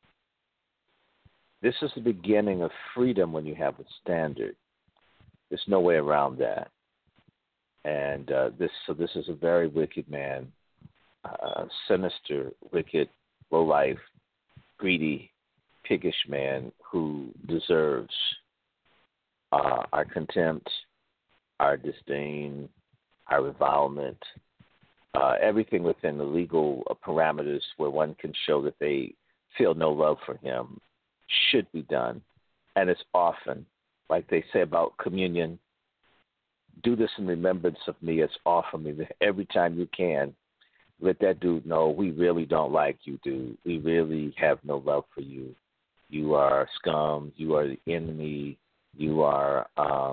This is the beginning of freedom when you have a standard. There's no way around that. And this is a very wicked man, sinister, wicked, low-life, greedy, piggish man who deserves our contempt, our disdain, our revilement, everything within the legal parameters where one can show that they feel no love for him should be done. And it's often, like they say about communion, do this in remembrance of me as often, every time you can. Let that dude know we really don't like you, dude. We really have no love for you. You are scum. You are the enemy. You are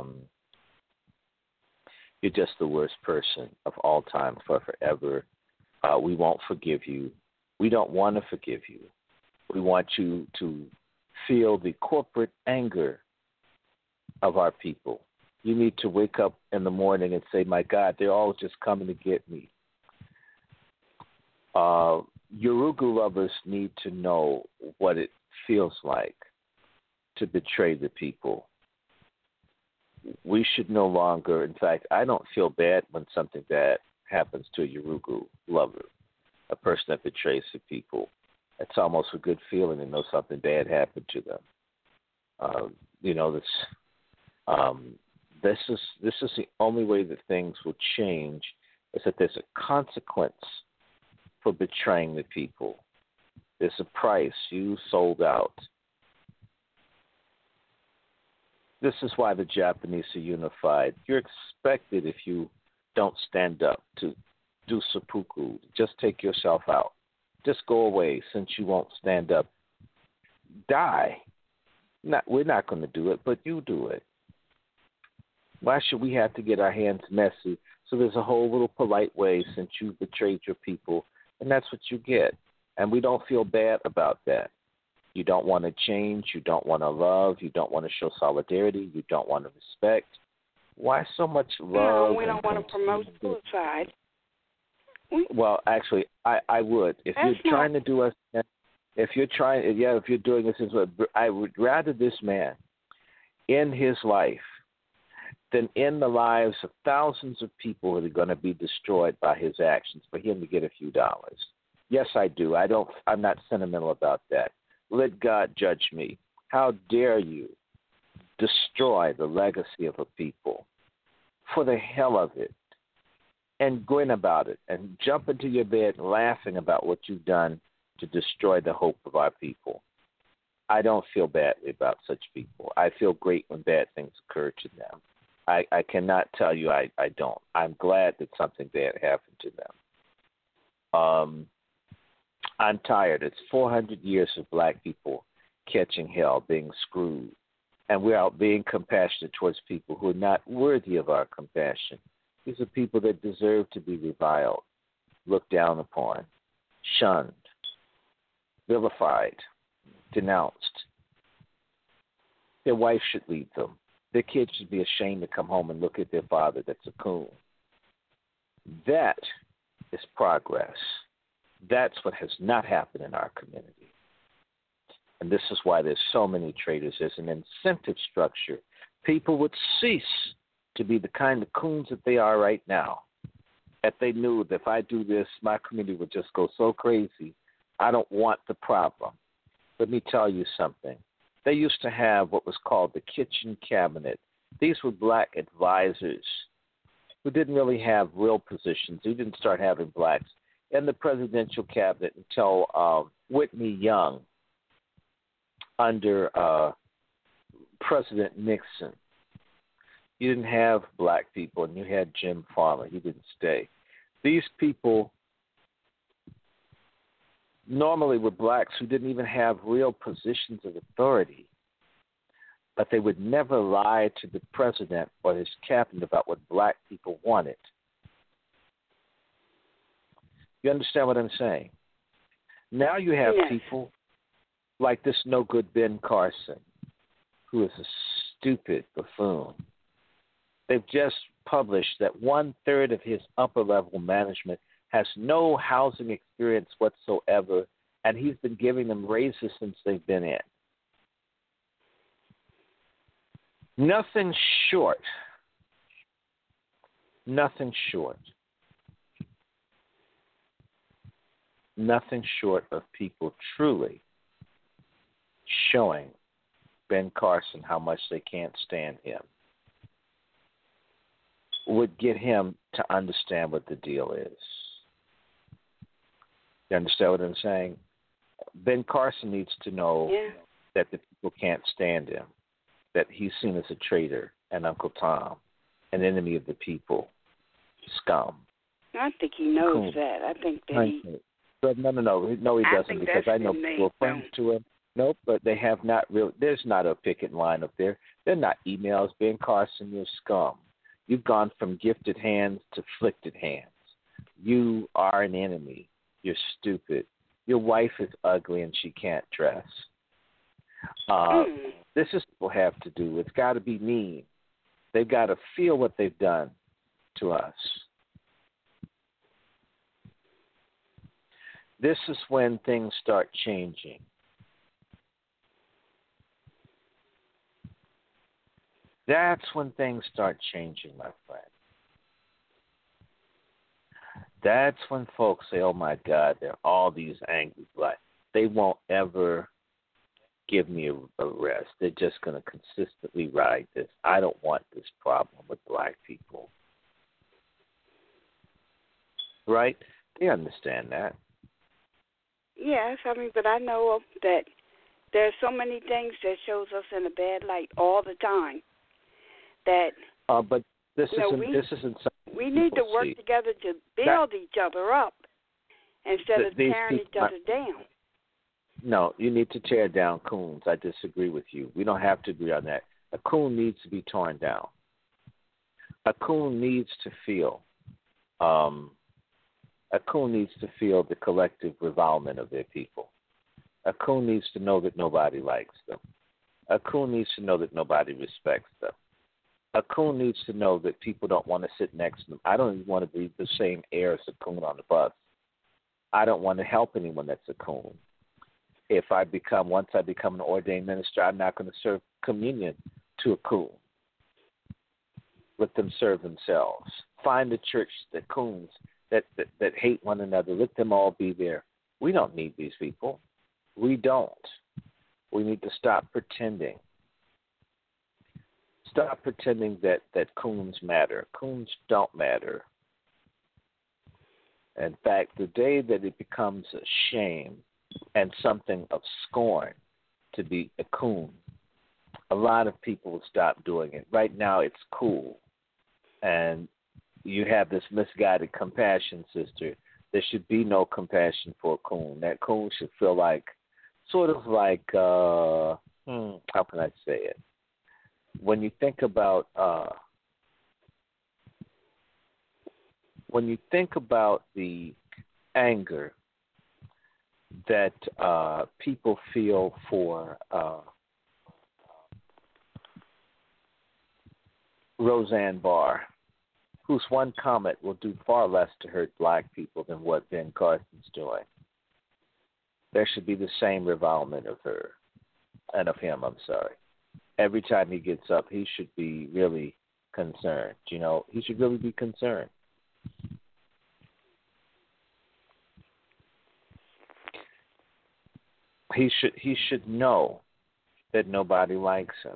you're just the worst person of all time for forever. We won't forgive you. We don't want to forgive you. We want you to feel the corporate anger of our people. You need to wake up in the morning and say, my God, they're all just coming to get me. Yurugu lovers need to know what it feels like to betray the people. We should no longer, in fact, I don't feel bad when something bad happens to a Yurugu lover, a person that betrays the people. It's almost a good feeling to know something bad happened to them. This is the only way that things will change, is that there's a consequence for betraying the people. There's a price. You sold out. This is why the Japanese are unified. You're expected, if you don't stand up, to do seppuku. Just take yourself out. Just go away, since you won't stand up. Die. We're not going to do it, but you do it. Why should we have to get our hands messy? So there's a whole little polite way, since you betrayed your people, and that's what you get. And we don't feel bad about that. You don't want to change. You don't want to love. You don't want to show solidarity. You don't want to respect. Why so much love? No, we don't want to promote suicide. Well, actually, I would. If you're trying to do us, if you're doing this, I would rather this man end his life than end the lives of thousands of people that are going to be destroyed by his actions for him to get a few dollars. Yes, I do. I'm not sentimental about that. Let God judge me. How dare you destroy the legacy of a people for the hell of it, and grin about it, and jump into your bed laughing about what you've done to destroy the hope of our people. I don't feel badly about such people. I feel great when bad things occur to them. I cannot tell you I don't. I'm glad that something bad happened to them. I'm tired. It's 400 years of black people catching hell, being screwed, and we're out being compassionate towards people who are not worthy of our compassion. These are people that deserve to be reviled, looked down upon, shunned, vilified, denounced. Their wife should leave them. Their kids should be ashamed to come home and look at their father that's a coon. That is progress. That's what has not happened in our community. And this is why there's so many traitors. There's an incentive structure. People would cease to be the kind of coons that they are right now. If they knew that if I do this, my community would just go so crazy. I don't want the problem. Let me tell you something. They used to have what was called the kitchen cabinet. These were black advisors who didn't really have real positions. They didn't start having blacks in the presidential cabinet until Whitney Young under President Nixon. You didn't have black people, and you had Jim Farmer. He didn't stay. These people normally were blacks who didn't even have real positions of authority, but they would never lie to the president or his cabinet about what black people wanted. You understand what I'm saying? Now you have people like this no-good Ben Carson, who is a stupid buffoon. They've just published that 1/3 of his upper-level management has no housing experience whatsoever, and he's been giving them raises since they've been in. Nothing short of people truly showing Ben Carson how much they can't stand him would get him to understand what the deal is. You understand what I'm saying? Ben Carson needs to know that the people can't stand him, that he's seen as a traitor and Uncle Tom, an enemy of the people, scum. I think he knows that. I think that he... No, he doesn't, because I know people are friends to him. Nope, but they have not really. There's not a picket line up there. They're not emails. Ben Carson, you're scum. You've gone from gifted hands to flicted hands. You are an enemy. You're stupid. Your wife is ugly and she can't dress. This is what people have to do. It's got to be mean. They've got to feel what they've done to us. This is when things start changing. That's when things start changing, my friend. That's when folks say, oh, my God, there are all these angry blacks. They won't ever give me a rest. They're just going to consistently ride this. I don't want this problem with black people. Right? They understand that. Yes, I mean, but I know that there are so many things that shows us in a bad light all the time. That but this isn't something we need to work see. together to build each other up instead of tearing each other down. No, you need to tear down coons. I disagree with you. We don't have to agree on that. A coon needs to be torn down. A coon needs to feel. A coon needs to feel the collective revolvement of their people. A coon needs to know that nobody likes them. A coon needs to know that nobody respects them. A coon needs to know that people don't want to sit next to them. I don't even want to breathe the same air as a coon on the bus. I don't want to help anyone that's a coon. Once I become an ordained minister, I'm not going to serve communion to a coon. Let them serve themselves. Find a church that coons that hate one another. Let them all be there. We don't need these people. We don't. We need to stop pretending. Stop pretending that coons matter. Coons don't matter. In fact, the day that it becomes a shame and something of scorn to be a coon, a lot of people will stop doing it. Right now it's cool. And you have this misguided compassion, sister. There should be no compassion for a coon. That coon should feel like, sort of like, how can I say it? When you think about the anger that people feel for Roseanne Barr, whose one comment will do far less to hurt black people than what Ben Carson's doing. There should be the same revilment of her, and of him, I'm sorry. Every time he gets up, he should be really concerned. You know, he should really be concerned. He should know that nobody likes him.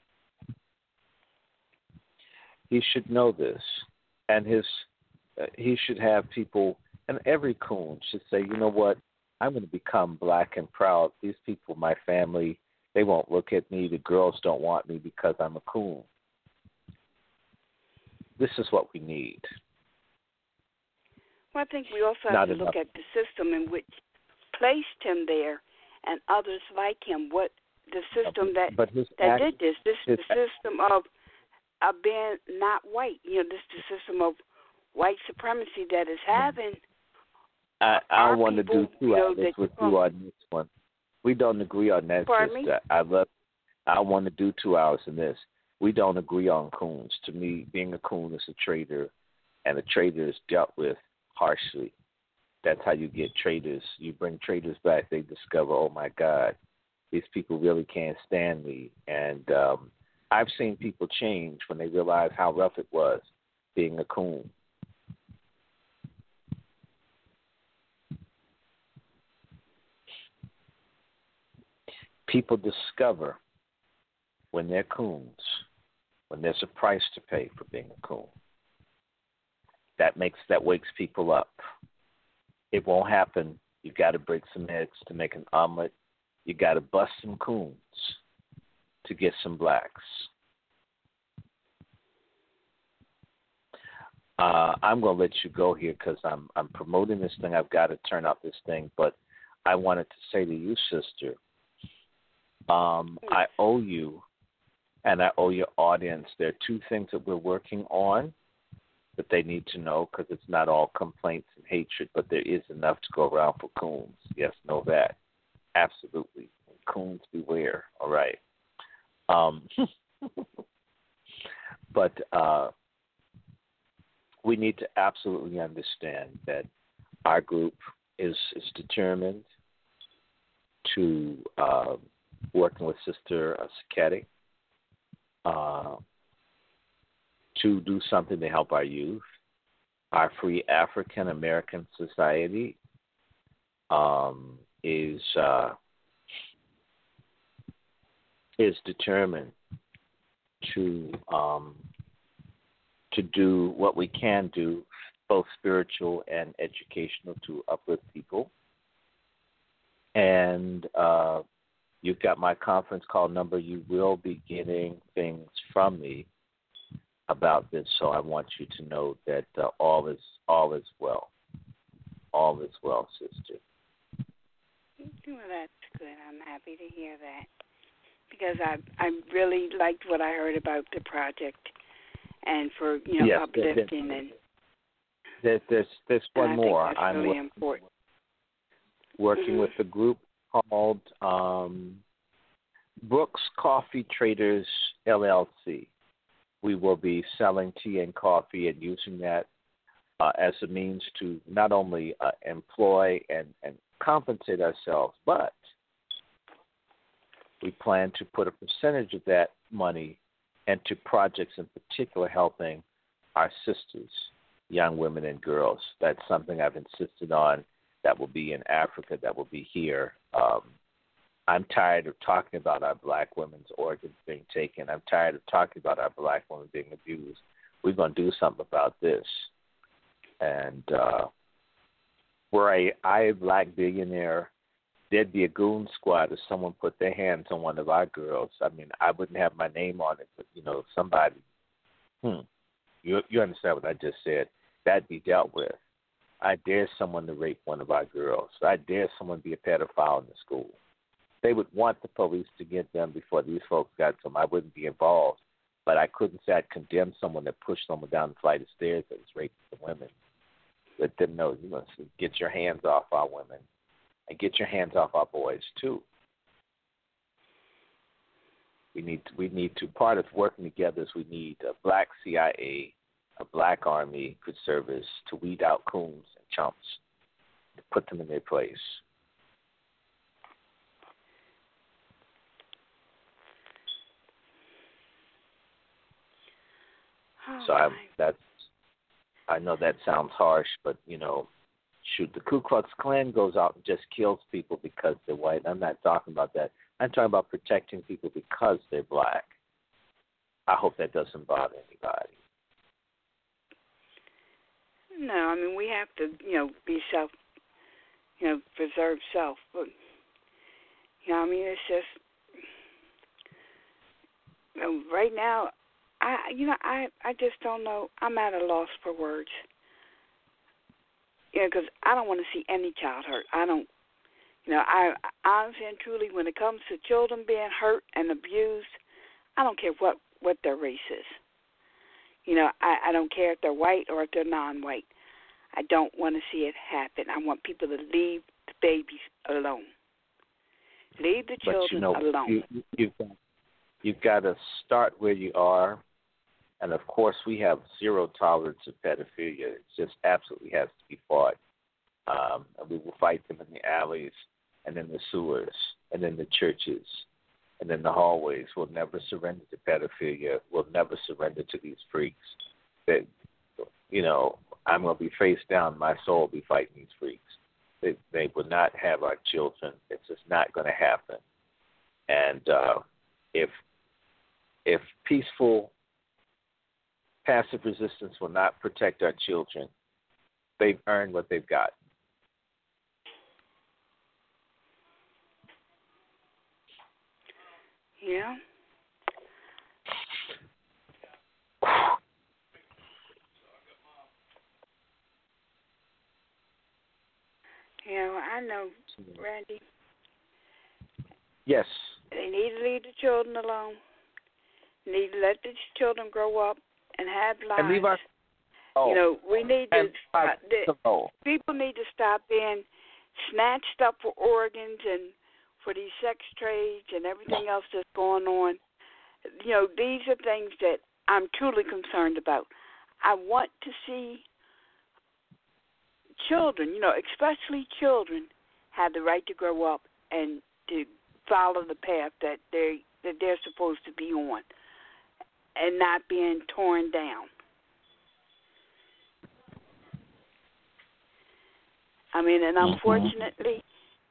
He should know this, and he should have people, and every coon should say, you know what, I'm going to become black and proud. These people, my family, they won't look at me. The girls don't want me because I'm a coon. This is what we need. Well, I think we also have to look at the system in which placed him there and others like him. What the system that did this. This is the system of being not white. You know, this is the system of white supremacy that is having. I want to do 2 hours with you on this one. We don't agree on that. Pardon me? I want to do 2 hours in this. We don't agree on coons. To me, being a coon is a traitor, and a traitor is dealt with harshly. That's how you get traitors. You bring traitors back, they discover, oh, my God, these people really can't stand me. And I've seen people change when they realize how rough it was being a coon. People discover when they're coons, when there's a price to pay for being a coon. That wakes people up. It won't happen. You got to break some eggs to make an omelet. You got to bust some coons to get some blacks. I'm going to let you go here because I'm promoting this thing. I've got to turn out this thing, but I wanted to say to you, sister, I owe you, and I owe your audience. There are two things that we're working on that they need to know, because it's not all complaints and hatred, but there is enough to go around for coons. Yes, know that. Absolutely. Coons beware. All right. But we need to absolutely understand that our group is determined to working with Sister Saketi to do something to help our youth. Our Free African American Society is determined to do what we can do, both spiritual and educational, to uplift people. And you've got my conference call number. You will be getting things from me about this, so I want you to know that all is well. All is well, sister. Well, that's good. I'm happy to hear that, because I really liked what I heard about the project, and for uplifting and. There's one more. Think that's really important. Working with a group called Brooks Coffee Traders LLC. We will be selling tea and coffee and using that as a means to not only employ and compensate ourselves, but we plan to put a percentage of that money into projects, in particular helping our sisters, young women and girls. That's something I've insisted on. That will be in Africa, that will be here. I'm tired of talking about our black women's organs being taken. I'm tired of talking about our black women being abused. We're going to do something about this. And were I a black billionaire, there'd be a goon squad if someone put their hands on one of our girls. I mean, I wouldn't have my name on it, but, somebody, you understand what I just said, that'd be dealt with. I dare someone to rape one of our girls. I dare someone to be a pedophile in the school. They would want the police to get them before these folks got to them. I wouldn't be involved, but I couldn't say I'd condemn someone that pushed someone down the flight of stairs that was raping the women. Let them know, you must get your hands off our women and get your hands off our boys too. We need to. Part of working together is we need a black CIA, a black Army good service to weed out coons and chumps, to put them in their place. So I know that sounds harsh, but shoot, the Ku Klux Klan goes out and just kills people because they're white. I'm not talking about that. I'm talking about protecting people because they're black. I hope that doesn't bother anybody. No, I mean, we have to, be self, preserve self. But, I mean, it's just, right now, I just don't know. I'm at a loss for words. Because I don't want to see any child hurt. I don't, I honestly and truly, when it comes to children being hurt and abused, I don't care what their race is. I don't care if they're white or if they're non-white. I don't want to see it happen. I want people to leave the babies alone. Leave the children alone. You've got to start where you are. And, of course, we have zero tolerance of pedophilia. It just absolutely has to be fought. And we will fight them in the alleys and in the sewers and in the churches and in the hallways. We'll never surrender to pedophilia. We'll never surrender to these freaks. That, I'm going to be face down. My soul will be fighting these freaks. They will not have our children. It's just not going to happen. And if peaceful, passive resistance will not protect our children, they've earned what they've got. Yeah. Yeah, well, I know, Randy. Yes. They need to leave the children alone. They need to let the children grow up and have lives. And leave our, we need to. People need to stop being snatched up for organs and for these sex trades and everything else that's going on. These are things that I'm truly concerned about. I want to see children, especially children, have the right to grow up and to follow the path that they're supposed to be on and not being torn down. I mean, and unfortunately,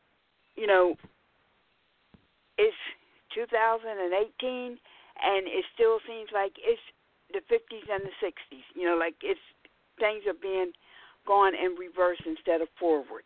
it's 2018, and it still seems like it's the 50s and the 60s. Like things are being gone in reverse instead of forward.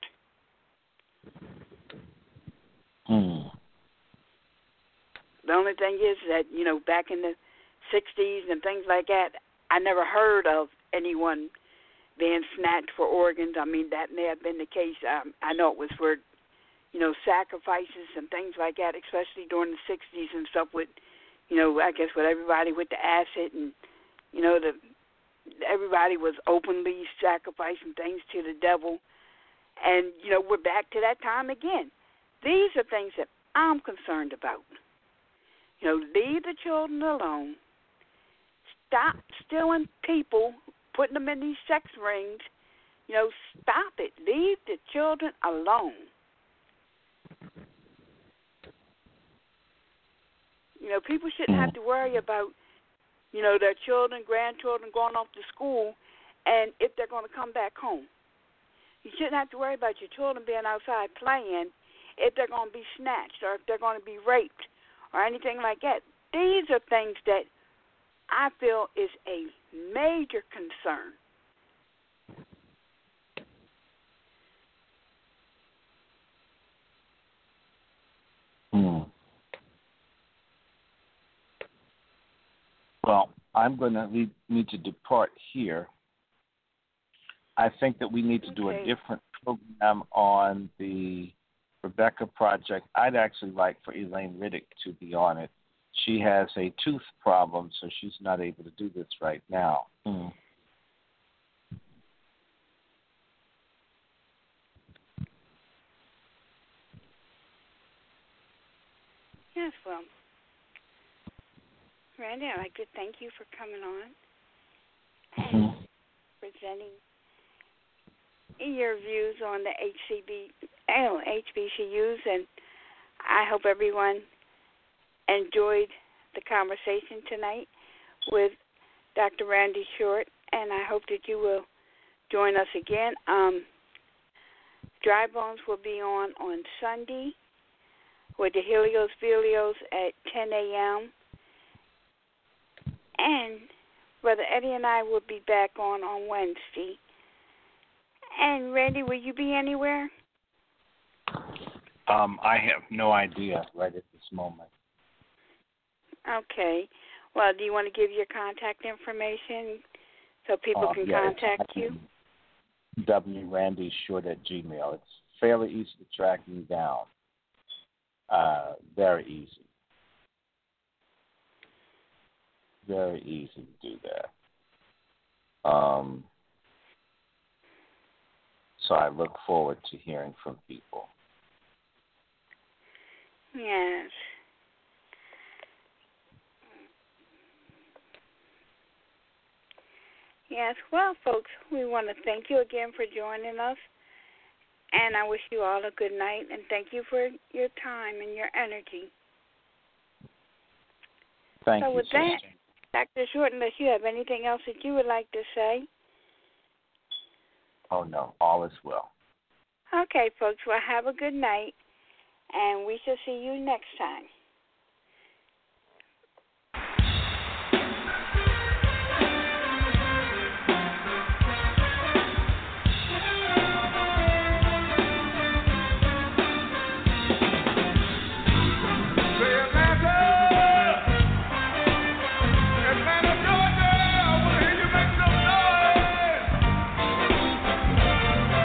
The only thing is that, back in the 60s and things like that, I never heard of anyone being snatched for organs. I mean, that may have been the case. I know it was for, sacrifices and things like that, especially during the 60s and stuff with, I guess with everybody with the acid and, everybody was openly sacrificing things to the devil. And, we're back to that time again. These are things that I'm concerned about. Leave the children alone. Stop stealing people, putting them in these sex rings. Stop it. Leave the children alone. People shouldn't have to worry about, their children, grandchildren going off to school and if they're going to come back home. You shouldn't have to worry about your children being outside playing if they're going to be snatched or if they're going to be raped or anything like that. These are things that I feel is a major concern. Well, I'm going to need to depart here. I think that we need to do a different program on the Rebecca Project. I'd actually like for Elaine Riddick to be on it. She has a tooth problem, so she's not able to do this right now. Yes, well, Randy, I'd like to thank you for coming on and presenting your views on the HBCUs, and I hope everyone enjoyed the conversation tonight with Dr. Randy Short, and I hope that you will join us again. Dry Bones will be on Sunday with the Helios Velios at 10 a.m., and Brother Eddie and I will be back on Wednesday. And Randy, will you be anywhere? I have no idea right at this moment. Okay. Well, do you want to give your contact information so people can contact you? WRandyShort@gmail. It's fairly easy to track me down. Very easy. Very easy to do that. So I look forward to hearing from people. Yes. Yes. Well, folks, we want to thank you again for joining us. And I wish you all a good night. And thank you for your time and your energy. Thank you, So with that, Dr. Short, unless you have anything else that you would like to say. Oh, no. All is well. Okay, folks. Well, have a good night. And we shall see you next time.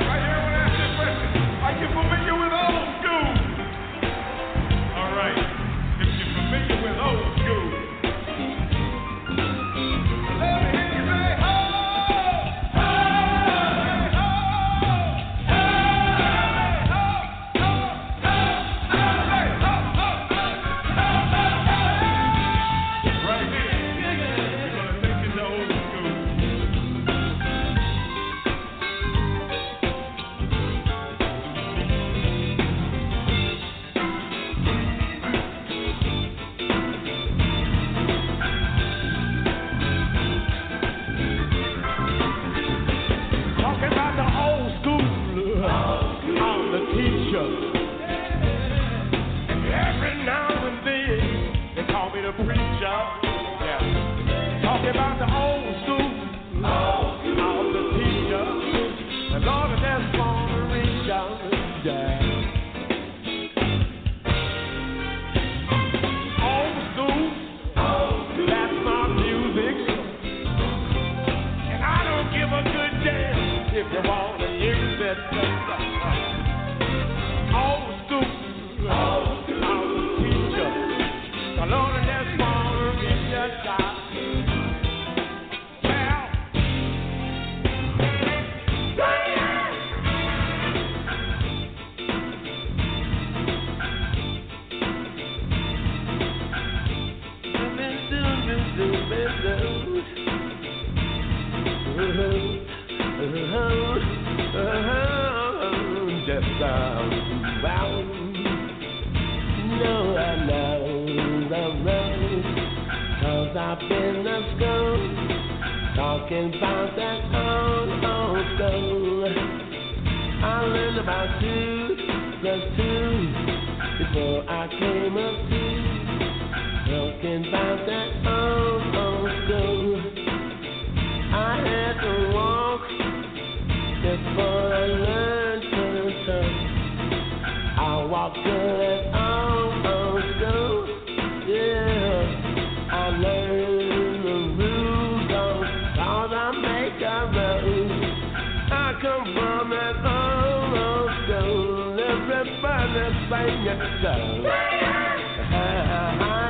All right. teacher. Yeah. Talking about the old school. I'm the teacher. And Lord, I just want to reach out. Yeah. Old school. That's my music. And I don't give a good damn if you want to use it. Old school. I'm the teacher. The Lord, I just want to reach out. Just bound. No, I know the road, 'cause I've been to school, talking about that old school. I learned about 2 + 2 before I came up to, talking about that old school. I had to walk before I learned to talk. I walked to that old school, yeah. I learned the rules on how to make a road. I come from that old school, everybody sing it so.